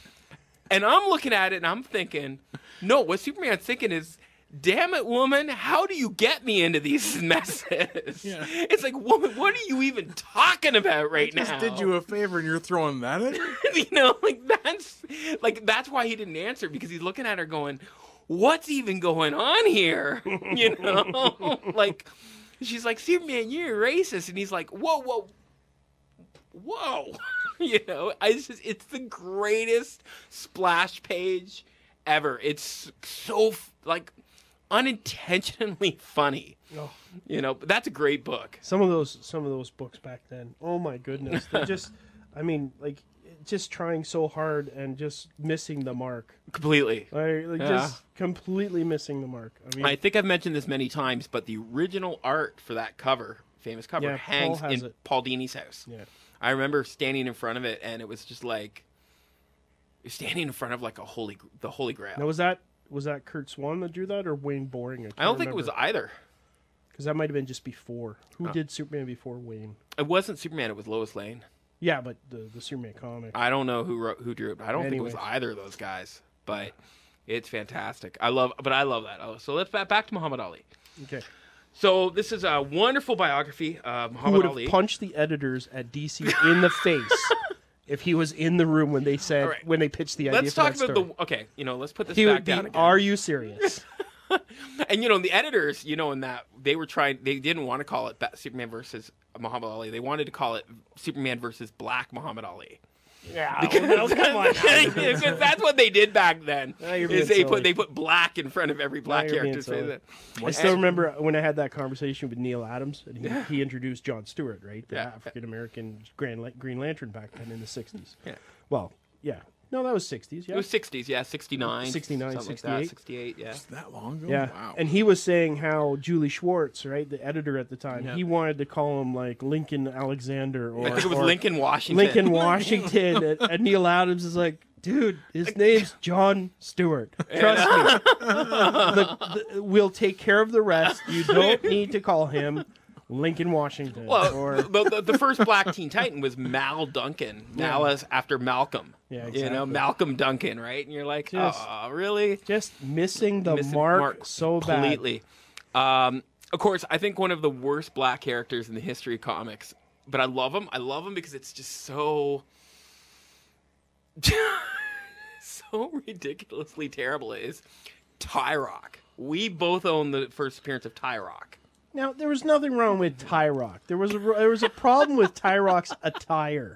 And I'm looking at it, and I'm thinking, no, what Superman's thinking is, damn it, woman, how do you get me into these messes? Yeah. It's like, woman, what are you even talking about right Just now? did you a favor and you're throwing that at her? You know, like that's like that's why he didn't answer, because he's looking at her going, what's even going on here? You know? Like she's like, Superman, you're a racist, and he's like, whoa, whoa, whoa. You know, I just it's the greatest splash page ever. It's so like unintentionally funny. Oh. You know, but that's a great book. Some of those some of those books back then. Oh my goodness. They're just I mean, like just trying so hard and just missing the mark. Completely. Like, like Yeah. just completely missing the mark. I mean, I think I've mentioned this many times, but the original art for that cover, famous cover, Yeah, hangs Paul has in it. Paul Dini's house. yeah. I remember standing in front of it, and it was just like you're standing in front of like a holy, the Holy Grail. Now was that was that Kurt Swan that drew that or Wayne Boring? I don't think it was either. because that might have been just before. Who Oh. did Superman before Wayne? It wasn't Superman. It was Lois Lane. Yeah, but the the Superman comic. I don't know who wrote, who drew it. I don't think it was Anyways. either of those guys, but it's fantastic. I love, but I love that. Oh, so let's back back to Muhammad Ali. Okay. So this is a wonderful biography of Who Muhammad would have Ali. punched the editors at D C in the face if he was in the room when they said All right. when they pitched the idea Let's for talk that about story. the okay. You know, let's put this He back would be, down again. are you serious? And you know, the editors, you know, in that they were trying, they didn't want to call it Ba- Superman versus Muhammad Ali. They wanted to call it Superman versus Black Muhammad Ali. Yeah, Because, well, come on. because that's what they did back then. Now you're Is being they silly. put they put black in front of every black you're being character. silly. So that, I still remember when I had that conversation with Neil Adams, and he, he introduced John Stewart, right, the Yeah. African American Grand La- Green Lantern back then in the sixties. Yeah. Well, yeah, no, that was sixties. Yeah, It was sixties, yeah, sixty-nine, sixty-nine, something like sixty-eight. that, sixty-eight, yeah. That long ago? yeah. Wow. And he was saying how Julie Schwartz, right, the editor at the time, Yeah. he wanted to call him like Lincoln Alexander or I think it was or Lincoln Washington. Lincoln Washington, and, and Neil Adams is like, dude, his name's John Stewart. Trust me. The- the- we'll take care of the rest. You don't need to call him Lincoln Washington. Well, or the, the, the first Black Teen Titan was Mal Duncan. Mal is after Malcolm. Yeah, You know, exactly. Malcolm Duncan, right? And you're like, Just- oh, really? just missing the Missing mark, so bad. completely. Um, of course, I think one of the worst black characters in the history of comics, but I love him. I love him because it's just so, so ridiculously terrible. Is Tyrock. We both own the first appearance of Tyrock. Now, there was nothing wrong with Tyrock. There was a, there was a problem with Tyrock's attire.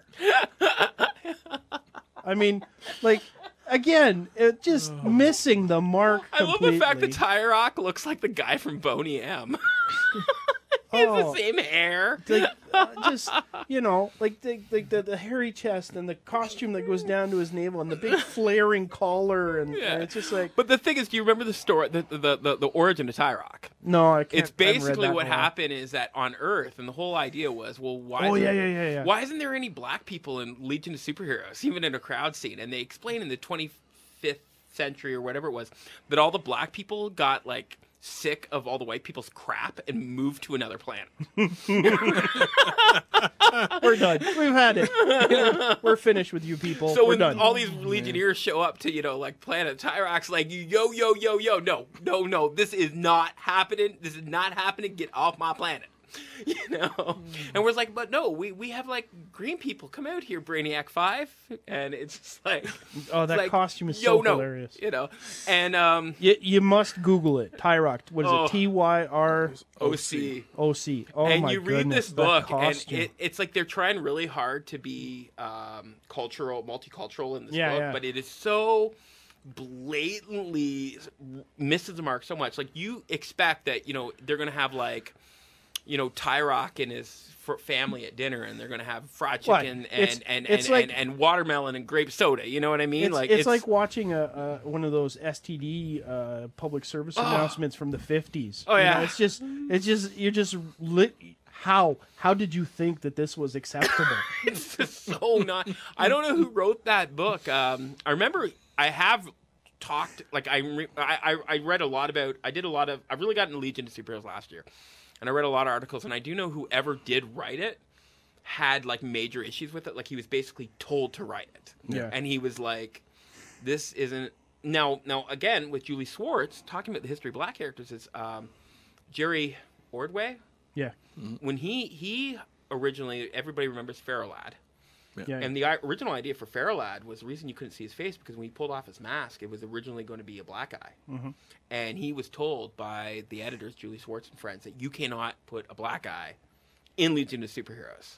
I mean, like, again, it just missing the mark I love completely. the fact that Tyrock looks like the guy from Boney M. He has Oh. the same hair. like, uh, just, you know, like the, the, the, the hairy chest and the costume that goes down to his navel and the big flaring collar. And, Yeah. and it's just like, But the thing is, do you remember the story, the the, the, the origin of Tyrock? no, I can't. It's I haven't read basically that what in a while. happened is that on Earth, and the whole idea was, well, why? Oh, isn't yeah, there- yeah, yeah, yeah. Why isn't there any black people in Legion of Superheroes, even in a crowd scene? And they explain in the twenty-fifth century or whatever it was that all the black people got like sick of all the white people's crap and moved to another planet. We're done. We've had it. We're finished with you people. So We're when done. all these Legionnaires show up to, you know, like Planet Tyrock's like, yo, yo, yo, yo, no, no, no, this is not happening. This is not happening. Get off my planet. You know? And we're like, but no, we, we have like green people come out here, Brainiac five. And it's just like, oh, that like, costume is yo, so no, hilarious. you know? And um, You, you must Google it. Tyrock. What is Oh. it? T Y R O C. O C. Oh and my you read goodness, this that book, and costume. it, it's like they're trying really hard to be um, cultural, multicultural in this Yeah, book, yeah. but it is so blatantly misses the mark so much. Like you expect that, you know, they're going to have like, you know, Tyrock and his f- family at dinner, and they're going to have fried What? chicken It's- and and, it's and, like- and and watermelon and grape soda. You know what I mean? It's, like it's, like watching a, a one of those S T D uh, public service announcements from the fifties. Oh, You know, yeah. it's just it's just you're just lit. How how did you think that this was acceptable? it's just so not. I don't know who wrote that book. Um, I remember I have talked like I, re, I I I read a lot about. I did a lot of. I really got into Legion of Superheroes last year, and I read a lot of articles. And I do know whoever did write it had like major issues with it. Like he was basically told to write it, Yeah. and he was like, "This isn't." Now now again with Julie Schwartz talking about the history of black characters is um, Jerry Ordway. Yeah, When he he originally, everybody remembers Farrelad. yeah. And the i- original idea for Farrelad was the reason you couldn't see his face because when he pulled off his mask, it was originally going to be a black guy. Mm-hmm. And he was told by the editors, Julie Schwartz and friends, that you cannot put a black guy in Legion of Superheroes.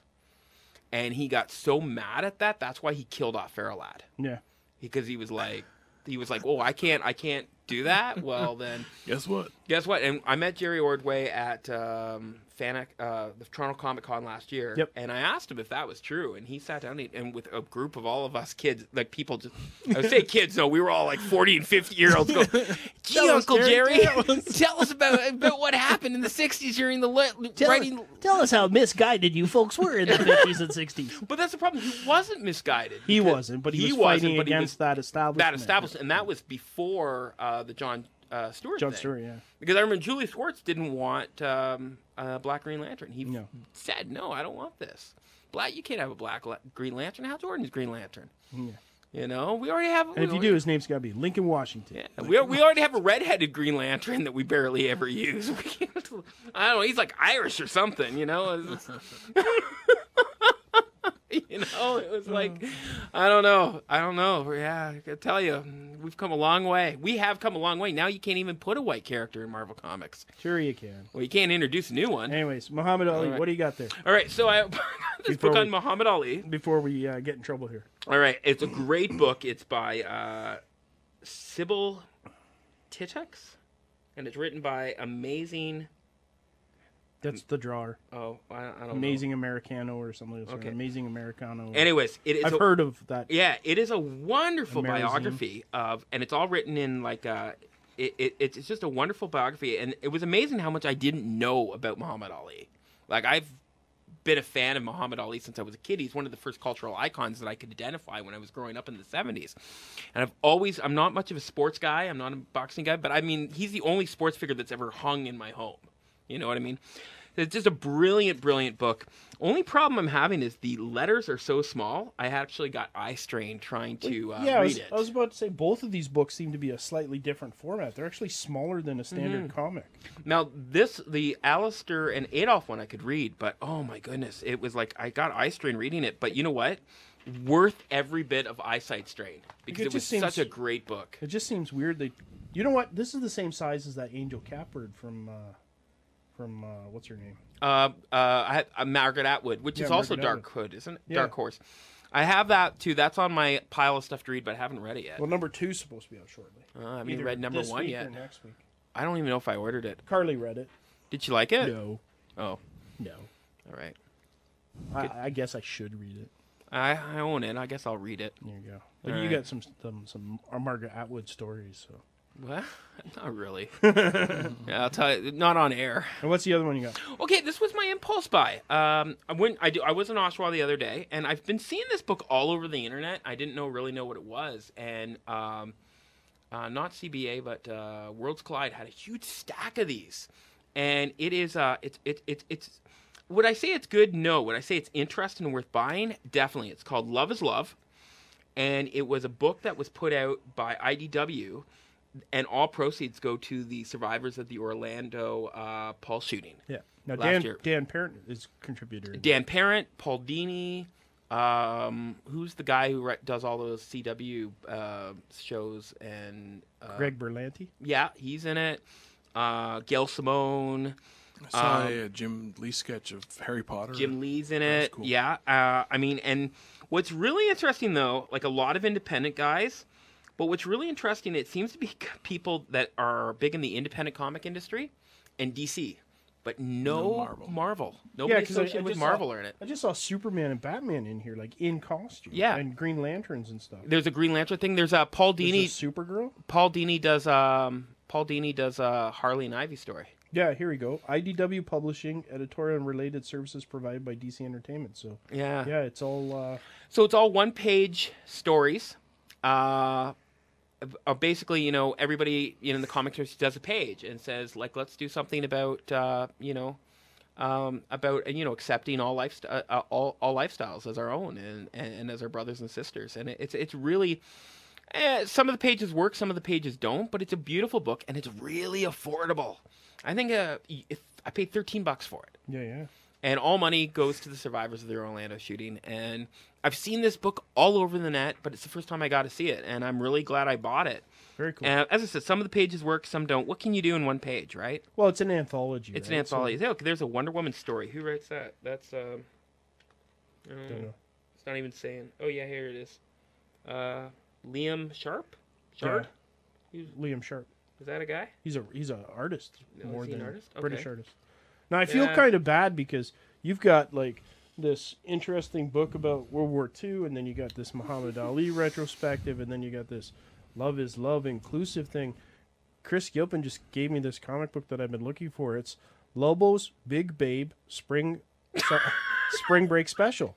And he got so mad at that, that's why he killed off Farrelad. yeah. Because he was like, he was like, oh, I can't, I can't do that. Well, then Guess what? guess what? And I met Jerry Ordway at um, Fanac, uh, the Toronto Comic Con last year. Yep. And I asked him if that was true. And he sat down and, and with a group of all of us kids, like people just, I would say kids, no, we were all like forty and fifty year olds go, gee, Tell us, Uncle Jerry, Jerry, tell tell us about, about what happened in the sixties during the li- Tell, writing. us, tell us how misguided you folks were in the fifties and sixties. But that's the problem. He wasn't misguided. He because- wasn't, but he, he was wasn't, fighting but he against was- that establishment. that established, and that was before uh, the John uh, Stewart John thing. Stewart, yeah. Because I remember Julie Schwartz didn't want um, uh, Black Green Lantern. He No. said, "No, I don't want this. Black, you can't have a Black La- Green Lantern. Have Jordan's Green Lantern. Yeah. You know, we already have. And if you do, his name's got to be Lincoln Washington. yeah, we we already have a redheaded Green Lantern that we barely ever use. We can't, I don't know. He's like Irish or something. You know." you know, it was like, I don't know. I don't know. Yeah, I can tell you, we've come a long way. We have come a long way. Now you can't even put a white character in Marvel Comics. Sure you can. Well, you can't introduce a new one. Anyways, Muhammad Ali, right. what do you got there? All right, so I this Before book on we- Muhammad Ali. Before we uh, get in trouble here. All right, it's a great book. It's by uh, Sybil Titex, and it's written by amazing. That's the drawer. Oh, I, I don't Amazing Americano or something. Like Okay. Amazing Americano. know. Anyways, it is. I've a, heard of that. Yeah, it is a wonderful Amazing. biography of, and it's all written in like uh It, it, it's just a wonderful biography, and it was amazing how much I didn't know about Muhammad Ali. Like I've been a fan of Muhammad Ali since I was a kid. He's one of the first cultural icons that I could identify when I was growing up in the seventies. And I've always, I'm not much of a sports guy. I'm not a boxing guy, but I mean, he's the only sports figure that's ever hung in my home. You know what I mean? It's just a brilliant, brilliant book. Only problem I'm having is the letters are so small. I actually got eye strain trying to uh, yeah, I read was, it. I was about to say both of these books seem to be a slightly different format. They're actually smaller than a standard Mm-hmm. comic. Now, this, the Alistair and Adolf one I could read, but oh my goodness, it was like I got eye strain reading it. But you know what? Worth every bit of eyesight strain because It it, was just seems- such a great book. It just seems weird. They, you know what? This is the same size as that Angel Catbird from, uh, from uh, what's her name? Uh, uh, I had uh, Margaret Atwood, which Yeah, is also Margaret Dark Atwood. Hood, isn't it? Yeah. Dark Horse. I have that too. That's on my pile of stuff to read, but I haven't read it yet. Well, number two's supposed to be out shortly. Uh, I haven't Either read number this one week yet. Or next week. I don't even know if I ordered it. Carly read it. Did she like it? No, Oh, no. all right. I, I guess I should read it. I, I own it. I guess I'll read it. There you go. But All you right. got some some some Margaret Atwood stories. So, What? Not really. Yeah, I'll tell you. Not on air. and what's the other one you got? Okay, this was my impulse buy. Um, I went. I do. I was in Oshawa the other day, and I've been seeing this book all over the internet. I didn't know really know what it was, and um, uh, not C B A, but uh, Worlds Collide had a huge stack of these, and it is. Uh, it's it, it it's. Would I say it's good? No. Would I say it's interesting and worth buying? Definitely. It's called Love is Love, and it was a book that was put out by I D W. And all proceeds go to the survivors of the Orlando uh, Pulse shooting. Yeah. Now Last Dan year. Dan Parent is contributor. in Dan Parent, Paul Dini, um, who's the guy who ri- does all those C W uh, shows? And uh, that. Greg Berlanti. yeah, he's in it. Uh, Gail Simone, I saw Um, a Jim Lee sketch of Harry Potter. Jim Lee's in That's it. cool. Yeah, uh, I mean, and what's really interesting though, like a lot of independent guys. But what's really interesting, it seems to be people that are big in the independent comic industry and D C, but no, No Marvel. Marvel. Nobody 'cause I- I associated with just Marvel saw, are in it. I just saw Superman and Batman in here, like in costume. Yeah. And Green Lanterns and stuff. There's a Green Lantern thing. There's a Paul There's Dini. a Supergirl. Paul Dini does um Paul Dini does a Harley and Ivy story. Yeah, here we go. I D W Publishing, editorial and related services provided by D C Entertainment. So Yeah. yeah, it's all. Uh, So it's all one page stories. Uh, uh, basically, you know, everybody you know, in the comic industry does a page and says like, let's do something about uh, you know. Um, about you know accepting all life uh, uh, all all lifestyles as our own and, and, and as our brothers and sisters, and it, it's it's really eh, some of the pages work, some of the pages don't, but it's a beautiful book and it's really affordable. I think uh, if I paid thirteen bucks for it, yeah, yeah. and all money goes to the survivors of the Orlando shooting. And I've seen this book all over the net, but it's the first time I got to see it, and I'm really glad I bought it. Very cool. And as I said, some of the pages work, some don't. What can you do in one page, right? Well, it's an anthology. It's right? an So- anthology. Look, there's a Wonder Woman story. Who writes that? That's um, uh, Don't know. it's not even saying. Oh yeah, here it is. Uh, Liam Sharp. Shard. Liam Sharp. Is that a guy? He's a he's an artist No, more is he an than artist? British Okay. artist. Now I feel Yeah. kind of bad because you've got like this interesting book about World War Two, and then you got this Muhammad Ali retrospective, and then you got this Love is Love inclusive thing. Chris Gilpin just gave me this comic book that I've been looking for. It's Lobo's Big Babe Spring so- Spring Break Special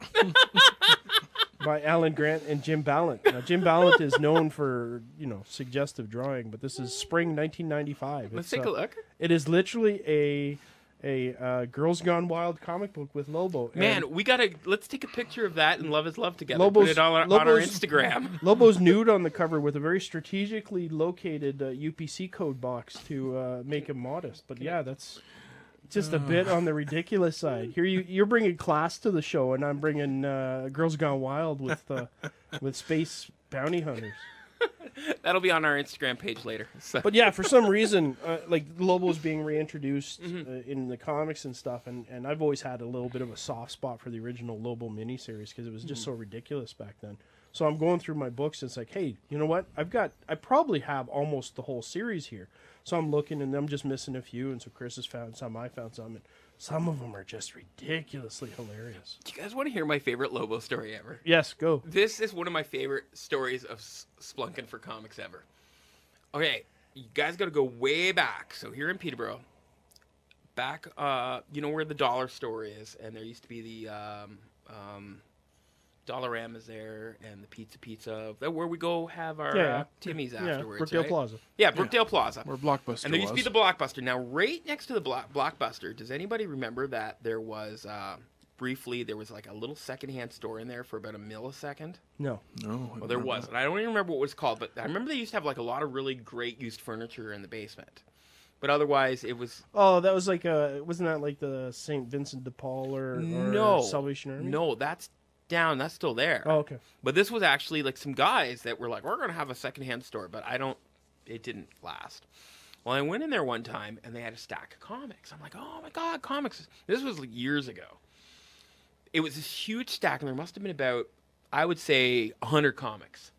by Alan Grant and Jim Ballant. Now Jim Ballant is known for, you know, suggestive drawing, but this is spring nineteen ninety-five. Let's It's, take uh, a look. It is literally a a uh, Girls Gone Wild comic book with Lobo. And Man, we gotta let's take a picture of that and Love is Love together. Lobo's- Put it on our, on our Lobo's- Instagram. Lobo's nude on the cover with a very strategically located uh, U P C code box to uh, make him modest. But yeah, that's just a bit on the ridiculous side. Here you you're bringing class to the show, and I'm bringing uh, Girls Gone Wild with uh, with space bounty hunters. That'll be on our Instagram page later. So. But yeah, for some reason, uh, like Lobo's being reintroduced Mm-hmm. uh, in the comics and stuff, and, and I've always had a little bit of a soft spot for the original Lobo miniseries because it was just Mm-hmm. so ridiculous back then. So I'm going through my books, and it's like, hey, you know what? I've got, I probably have almost the whole series here. So I'm looking, and I'm just missing a few, and so Chris has found some, I found some, and some of them are just ridiculously hilarious. Do you guys want to hear my favorite Lobo story ever? Yes, go. This is one of my favorite stories of s- Splunkin' for comics ever. Okay, you guys got to go way back. So here in Peterborough, back, uh, you know where the dollar store is, and there used to be the um, um, Dollarama's there, and the Pizza Pizza, that where we go have our Yeah, yeah. uh, Timmy's Yeah, afterwards. Brookdale right? Plaza. Yeah, Brookdale Plaza. Where Blockbuster And there used to be was. the Blockbuster. Now, right next to the Block- Blockbuster, does anybody remember that there was, uh, briefly, there was like a little secondhand store in there for about a millisecond? No. No. Well, there was. And I don't even remember what it was called, but I remember they used to have like a lot of really great used furniture in the basement. But otherwise, it was... Oh, that was like, uh, wasn't that like the Saint Vincent de Paul or, or No. Salvation Army? No, that's down. That's still there. Oh, okay. But this was actually like some guys that were like, we're going to have a secondhand store, but I don't... It didn't last. Well, I went in there one time, and they had a stack of comics. I'm like, oh, my God, comics. This was like years ago. It was this huge stack, and there must have been about, I would say, one hundred comics.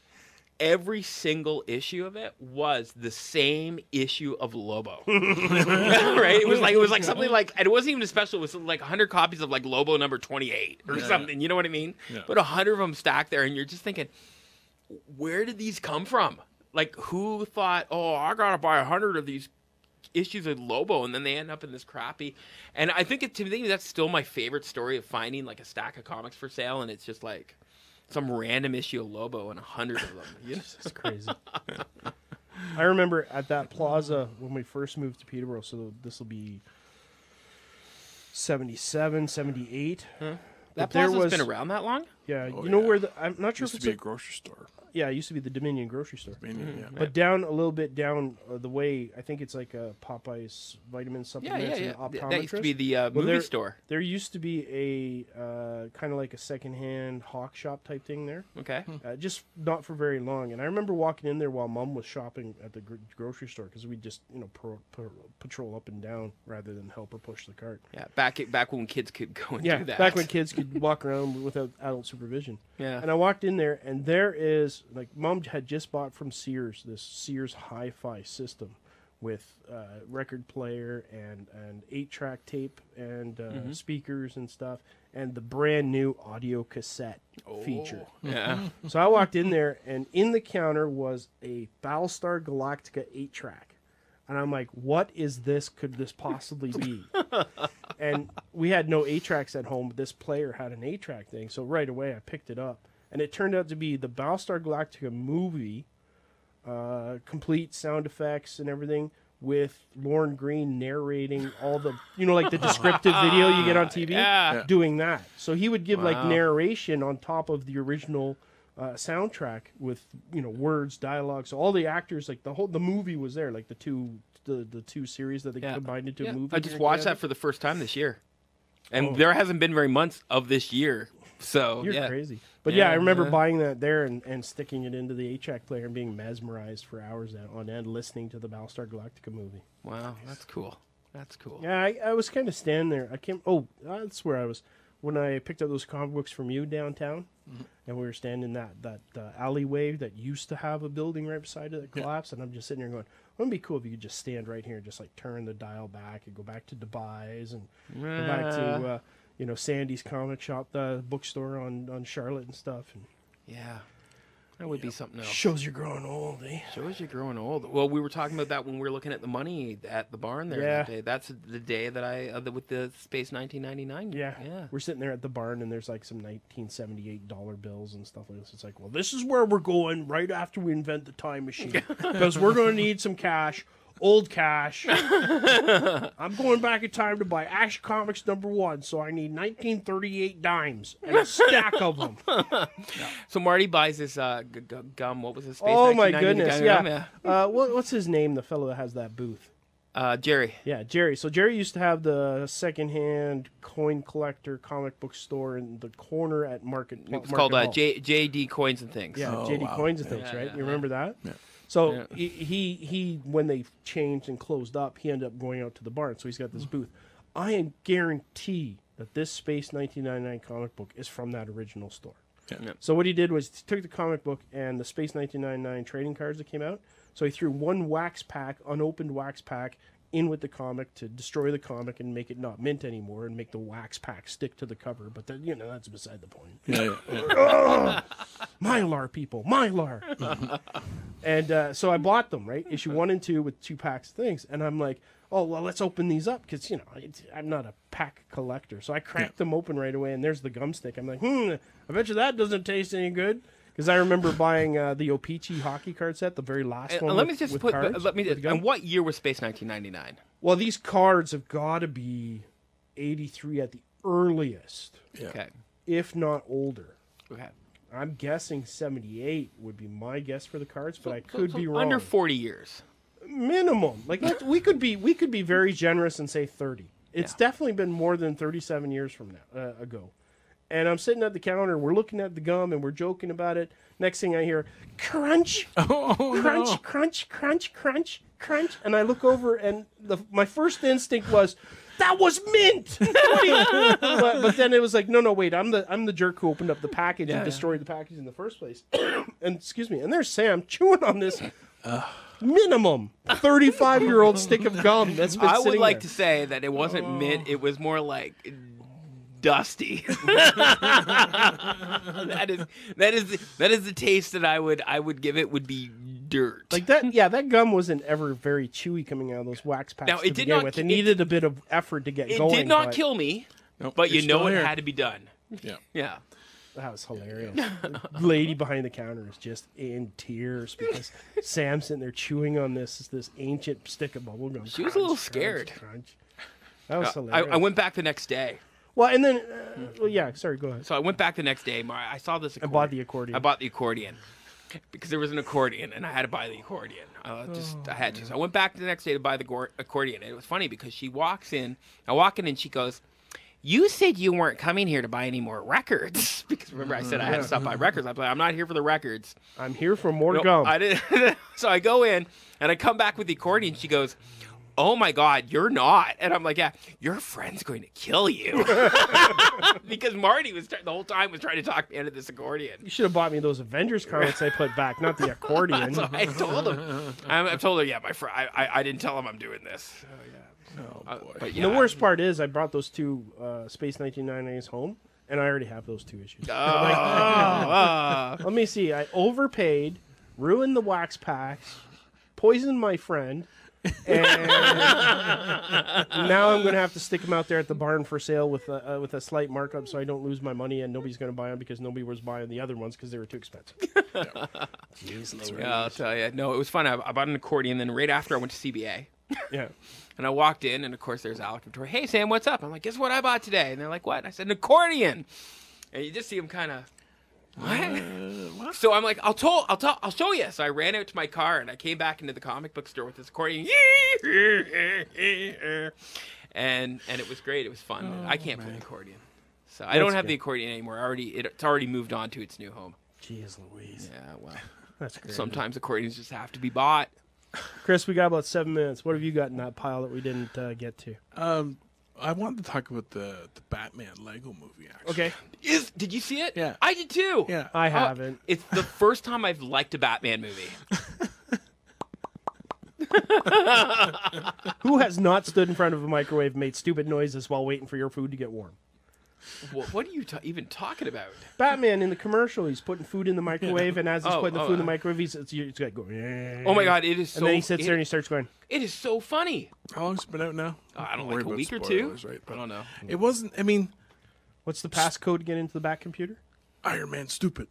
Every single issue of it was the same issue of Lobo. Right? It was like it was like something like, and it wasn't even a special. It was like one hundred copies of like Lobo number twenty-eight or something. You know what I mean? Yeah. But one hundred of them stacked there, and you're just thinking, where did these come from? Like, who thought, oh, I gotta buy one hundred of these issues of Lobo, and then they end up in this crappy. And I think it, to me, that's still my favorite story of finding like a stack of comics for sale, and it's just like some random issue of Lobo and a hundred of them. You know? It's crazy. I remember at that plaza when we first moved to Peterborough, so this will be seventy-seven, seventy-eight. That But there plaza's was- been around that long? Yeah, Oh, you know yeah. where the, I'm not sure Used if to it's be a a, grocery store. yeah, it used to be the Dominion grocery store. I mean, yeah. But down a little bit down uh, the way, I think it's like a Popeyes vitamin Yeah, supplements yeah, yeah. and Th- optometrist. That used to be the uh, Well, movie there- store. There used to be a uh, kind of like a secondhand hawk shop type thing there. Okay. Uh, just not for very long. And I remember walking in there while Mom was shopping at the gr- grocery store because we just, you know, pro- pro- patrol up and down rather than help her push the cart. Yeah, back back when kids could go and Yeah, do that. back when kids could walk around without adult supervision. Yeah. And I walked in there, and there is, like, Mom had just bought from Sears this Sears Hi-Fi system with uh, record player and and eight track tape and uh, Mm-hmm. speakers and stuff, and the brand new audio cassette feature. Yeah. So I walked in there, and in the counter was a Battlestar Galactica eight track. And I'm like, what is this? Could this possibly be? And we had no eight tracks at home, but this player had an eight track thing. So right away I picked it up. And it turned out to be the Battlestar Galactica movie, uh, complete sound effects and everything, with Lauren Green narrating all the, you know, like the descriptive video you get on T V, Yeah. Yeah. doing that. So he would give like Wow. narration on top of the original uh, soundtrack with, you know, words, dialogue. So all the actors, like the whole the movie was there, like the two the, the two series that they Yeah. combined into Yeah. a movie. I just here watched together. that for the first time this year. And Oh. there hasn't been very months of this year. So, You're yeah. crazy. But yeah, Yeah, I remember yeah. buying that there and, and sticking it into the eight track player and being mesmerized for hours on end listening to the Battlestar Galactica movie. Wow, that's cool. That's cool. Yeah, I, I was kind of standing there. I came. Oh, that's where I was when I picked up those comic books from you downtown, and we were standing in that that uh, alleyway that used to have a building right beside it that collapsed. And I'm just sitting there going, "Wouldn't it be cool if you could just stand right here and just like turn the dial back and go back to Dubai's and go back to uh, you know Sandy's comic shop, the bookstore on on Charlotte and stuff." And Yeah. That would be something else. shows you're growing old, eh? Shows you're growing old. Well, we were talking about that when we were looking at the money at the barn there Yeah. that day. That's the day that I, uh, the, with the Space nineteen ninety-nine. Yeah. Yeah. We're sitting there at the barn, and there's like some nineteen seventy-eight dollar bills and stuff like this. It's like, well, this is where we're going right after we invent the time machine because we're going to need some cash, old cash. I'm going back in time to buy Action Comics number one, so I need nineteen thirty-eight dimes and a stack of them. So Marty buys this uh, g- g- gum. What was his Space Oh my nineteen ninety goodness! gum? Yeah. Uh, what, what's his name? The fellow that has that booth. Uh, Jerry. Yeah, Jerry. So Jerry used to have the secondhand coin collector comic book store in the corner at Market. It was Market called uh, Hall. J- JD Coins and Things. Yeah, Oh, J D wow. Coins and things, Yeah, right? yeah, you remember that? Yeah. So Yeah. he, he he when they changed and closed up, he ended up going out to the barn. So he's got this booth. I am guarantee that this Space nineteen ninety-nine comic book is from that original store. Yeah. So what he did was he took the comic book and the Space nineteen ninety-nine trading cards that came out. So he threw one wax pack, unopened wax pack, in with the comic to destroy the comic and make it not mint anymore and make the wax pack stick to the cover. But then, you know, that's beside the point. Yeah, yeah, yeah. Mylar, people, Mylar. And uh, so I bought them, right? Issue one and two with two packs of things. And I'm like, oh, well, let's open these up because, you know, it's, I'm not a pack collector. So I cracked Yeah. them open right away, and there's the gum stick. I'm like, hmm, I bet you that doesn't taste any good. Because I remember buying uh, the O-Pee-Chee hockey card set, the very last And one. let with, me just with put. cards, let me. with gum. And what year was Space nineteen ninety-nine? Well, these cards have got to be eighty-three at the earliest, Yeah. Okay. if not older. Okay. I'm guessing seventy-eight would be my guess for the cards, but I could So be wrong. Under forty years. Minimum. Like let's- we could be we could be very generous and say thirty. It's Yeah. definitely been more than thirty-seven years from now uh, ago. And I'm sitting at the counter, we're looking at the gum and we're joking about it. Next thing I hear, crunch, Oh, crunch, no. crunch, crunch, crunch, crunch. And I look over and the, my first instinct was, that was mint. but, but then it was like, no, no, wait, I'm the I'm the jerk who opened up the package Yeah, and yeah. destroyed the package in the first place. and excuse me, and there's Sam chewing on this minimum thirty-five year old stick of gum that's been I would sitting like there. to say that it wasn't mint. It was more like dusty. that is that is the, that is the taste that I would I would give it would be dirt. Like that, yeah, that gum wasn't ever very chewy coming out of those wax packs Now, to it did begin not with. ki- It it- needed a bit of effort to get it going. did not but kill me, Nope, but you it's know still it here. had to be done. Yeah. Yeah. That was hilarious. The lady behind the counter is just in tears because Sam's sitting there chewing on this this ancient stick of bubble gum. She was a little scared. Crunch. That was I, hilarious. I went back the next day. well, and then, uh, well, yeah, sorry, go ahead. So I went back the next day. Mar- I saw this. I bought the accordion. I bought the accordion because there was an accordion, and I had to buy the accordion. Uh, just I had to. So I went back the next day to buy the gor- accordion. And it was funny because she walks in. I walk in, and she goes, "You said you weren't coming here to buy any more records." Because remember, I said I had to stop by records. I was like, "I'm not here for the records." I'm here for more No, gum. I didn't. So I go in, and I come back with the accordion. She goes, "Oh my God, you're not!" And I'm like, "Yeah, your friend's going to kill you," because Marty was try- the whole time was trying to talk me into this accordion. You should have bought me those Avengers comics I put back, not the accordion. So I told him. I, I told her, "Yeah, my friend. I, I I didn't tell him I'm doing this." Oh, Uh, boy. but yeah, The worst part is I brought those two uh, Space nineteen ninety-nine's home, and I already have those two issues. Oh, uh, Let me see. I overpaid, ruined the wax packs, poisoned my friend, and now I'm going to have to stick them out there at the barn for sale with a, uh, with a slight markup so I don't lose my money and nobody's going to buy them because nobody was buying the other ones because they were too expensive. Jeez Louise. yeah, I'll tell you. No, it was fun. I, I bought an accordion. Then right after, I went to C B A. Yeah. And I walked in, and of course, there's Alec and Tori. "Hey, Sam, what's up?" I'm like, "Guess what I bought today?" And they're like, "What?" And I said, "An accordion." And you just see them kind of, what? So I'm like, "I'll tell, I'll tell, I'll show you." So I ran out to my car, and I came back into the comic book store with this accordion, and and it was great. It was fun. I can't play accordion, so I don't That's have good. the accordion anymore. I already, it, it's already moved on to its new home. Jeez Louise. Yeah, well, That's great. sometimes accordions just have to be bought. Chris, we got about seven minutes. What have you got in that pile that we didn't uh, get to? Um, I wanted to talk about the, the Batman Lego movie, actually. Okay. Is did you see it? Yeah. I did too. Yeah. I Oh, haven't. It's the first time I've liked a Batman movie. Who has not stood in front of a microwave and made stupid noises while waiting for your food to get warm? What, what are you ta- even talking about? Batman in the commercial, he's putting food in the microwave, and as he's Oh, putting the oh, food in the uh. microwave, he's, it's, it's like going. Oh my God, it is so. And then he sits it, there and he starts going. It is so funny. How long's it been out now? I don't worry like a about week or spoilers, two. Right? I don't know. It wasn't, I mean, What's the passcode to get into the back computer? Iron Man stupid.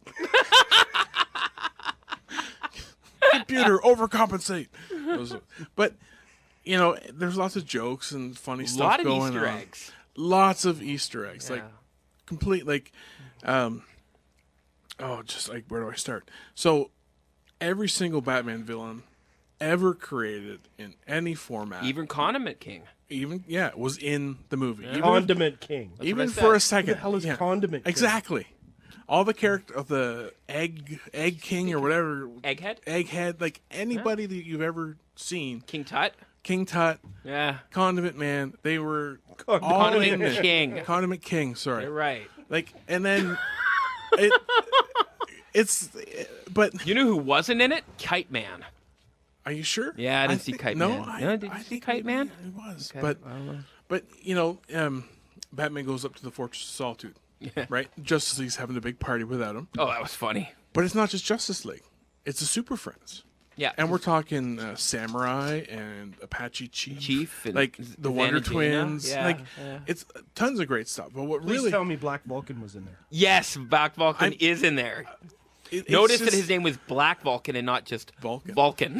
Computer, overcompensate. Those- But, you know, there's lots of jokes and funny A stuff lot of going Easter on. eggs. Lots of Easter eggs. Like, Yeah. complete, like, um, oh, just like, where do I start? So, every single Batman villain ever created in any format. Even Condiment King. Even yeah, was in the movie. Even, Condiment King. even what I for a said. second. Who the hell is yeah. Condiment King? Exactly. All the character of the egg egg king or whatever Egghead? egghead, like anybody that you've ever seen, King Tut? King Tut, Yeah. Condiment Man, they were all Condiment in it. King. Condiment King, sorry. You're right. Like, and then it, it's, but You know who wasn't in it? Kite Man. are you sure? Yeah, I didn't see think- Kite no, Man. I, No, did you I see think Kite maybe Man? It was, Okay, but I don't know. but you know, um, Batman goes up to the Fortress of Solitude, Yeah. right? Justice League's having a big party without him, Oh, that was funny. but it's not just Justice League; it's the Super Friends. Yeah. And we're talking uh, Samurai and Apache Chief, Chief and like Z- the Wonder Xanadina. Twins, Yeah, like yeah. it's tons of great stuff. But what Please really tell me Black Vulcan was in there. Yes, Black Vulcan I'm- is in there. it- it's Notice that just- his name was Black Vulcan and not just Vulcan. Vulcan.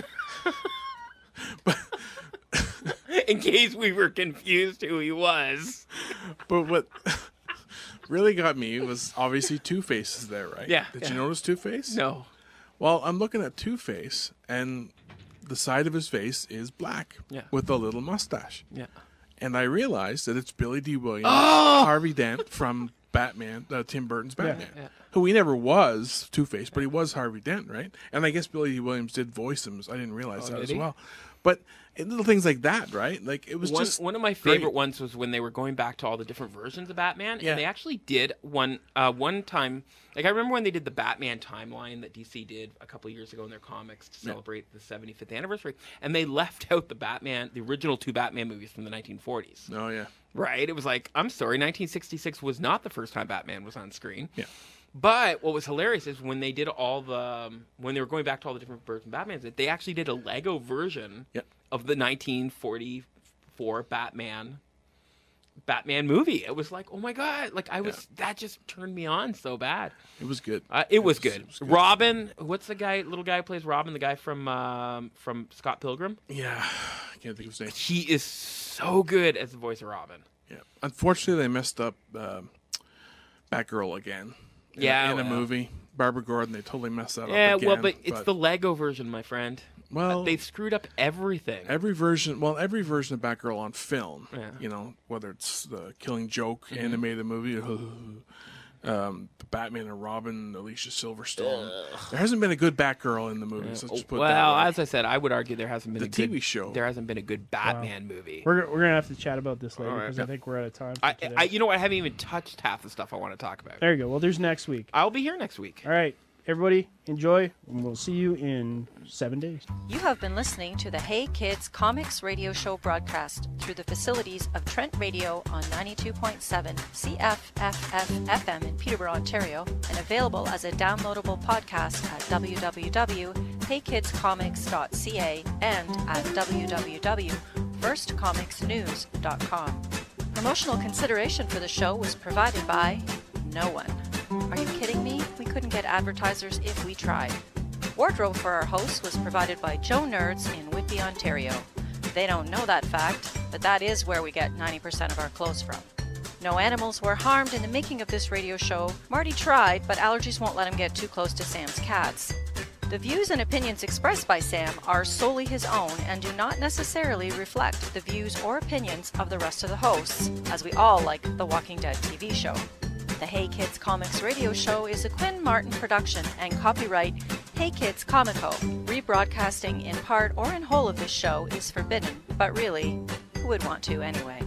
In case we were confused who he was. But what really got me was obviously Two Face is there, right? Yeah, Did yeah. you notice Two Face? No. Well, I'm looking at Two Face, and the side of his face is black, Yeah. with a little mustache. Yeah. And I realized that it's Billy D. Williams, Harvey Dent from Batman, uh, Tim Burton's Batman, Yeah. who he never was Two Face, but he was Harvey Dent, right? And I guess Billy D. Williams did voice him. I didn't realize Oh, that did as he? well. But it, little things like that, right? Like it was One, just one of my great. favorite ones was when they were going back to all the different versions of Batman, Yeah. and they actually did one uh, one time. Like I remember when they did the Batman timeline that D C did a couple of years ago in their comics to Yeah. celebrate the seventy-fifth anniversary, and they left out the Batman, the original two Batman movies from the nineteen forties. Oh yeah, Right? It was like, I'm sorry, nineteen sixty-six was not the first time Batman was on screen. yeah. But what was hilarious is when they did all the um, when they were going back to all the different versions of Batman, they actually did a Lego version Yep. of the nineteen forty-four Batman Batman movie. It was like, oh my god! Like I was that just turned me on so bad. It was good. Uh, it, was good. it was good. Robin, what's the guy? Little guy who plays Robin, the guy from um, from Scott Pilgrim. Yeah, I can't think of his name. He is so good as the voice of Robin. Yeah. Unfortunately, they messed up um, Batgirl again. In, Yeah, in a well. movie, Barbara Gordon. They totally messed that Yeah, up again. well, but it's the Lego version, my friend. well. They've screwed up everything. Every version, well, every version of Batgirl on film, Yeah. Mm-hmm. you know, whether it's the Killing Joke animated movie, um, the Batman and Robin, Alicia Silverstone. There hasn't been a good Batgirl in the movies. Let's just put it well, that way. as I said, I would argue there hasn't been The a T good V show. There hasn't been a good Batman movie. We're, we're gonna have to chat about this later All right. because I think we're out of time. For I, today. I, you know, what? I haven't even touched half the stuff I want to talk about. there you go. Well, there's next week. I'll be here next week. All right, everybody, enjoy, and we'll see you in seven days. You have been listening to the Hey Kids Comics Radio Show broadcast through the facilities of Trent Radio on ninety-two point seven C F F F F M in Peterborough, Ontario, and available as a downloadable podcast at w w w dot hey kids comics dot c a and at w w w dot first comics news dot com. Promotional consideration for the show was provided by no one. Are you kidding me? We couldn't get advertisers if we tried. Wardrobe for our hosts was provided by Joe Nerds in Whitby, Ontario. They don't know that fact, but that is where we get ninety percent of our clothes from. No animals were harmed in the making of this radio show. Marty tried, but allergies won't let him get too close to Sam's cats. The views and opinions expressed by Sam are solely his own and do not necessarily reflect the views or opinions of the rest of the hosts, as we all like The Walking Dead T V show. The Hey Kids Comics Radio Show is a Quinn Martin production and copyright Hey Kids Comico. Rebroadcasting in part or in whole of this show is forbidden, but really, who would want to anyway?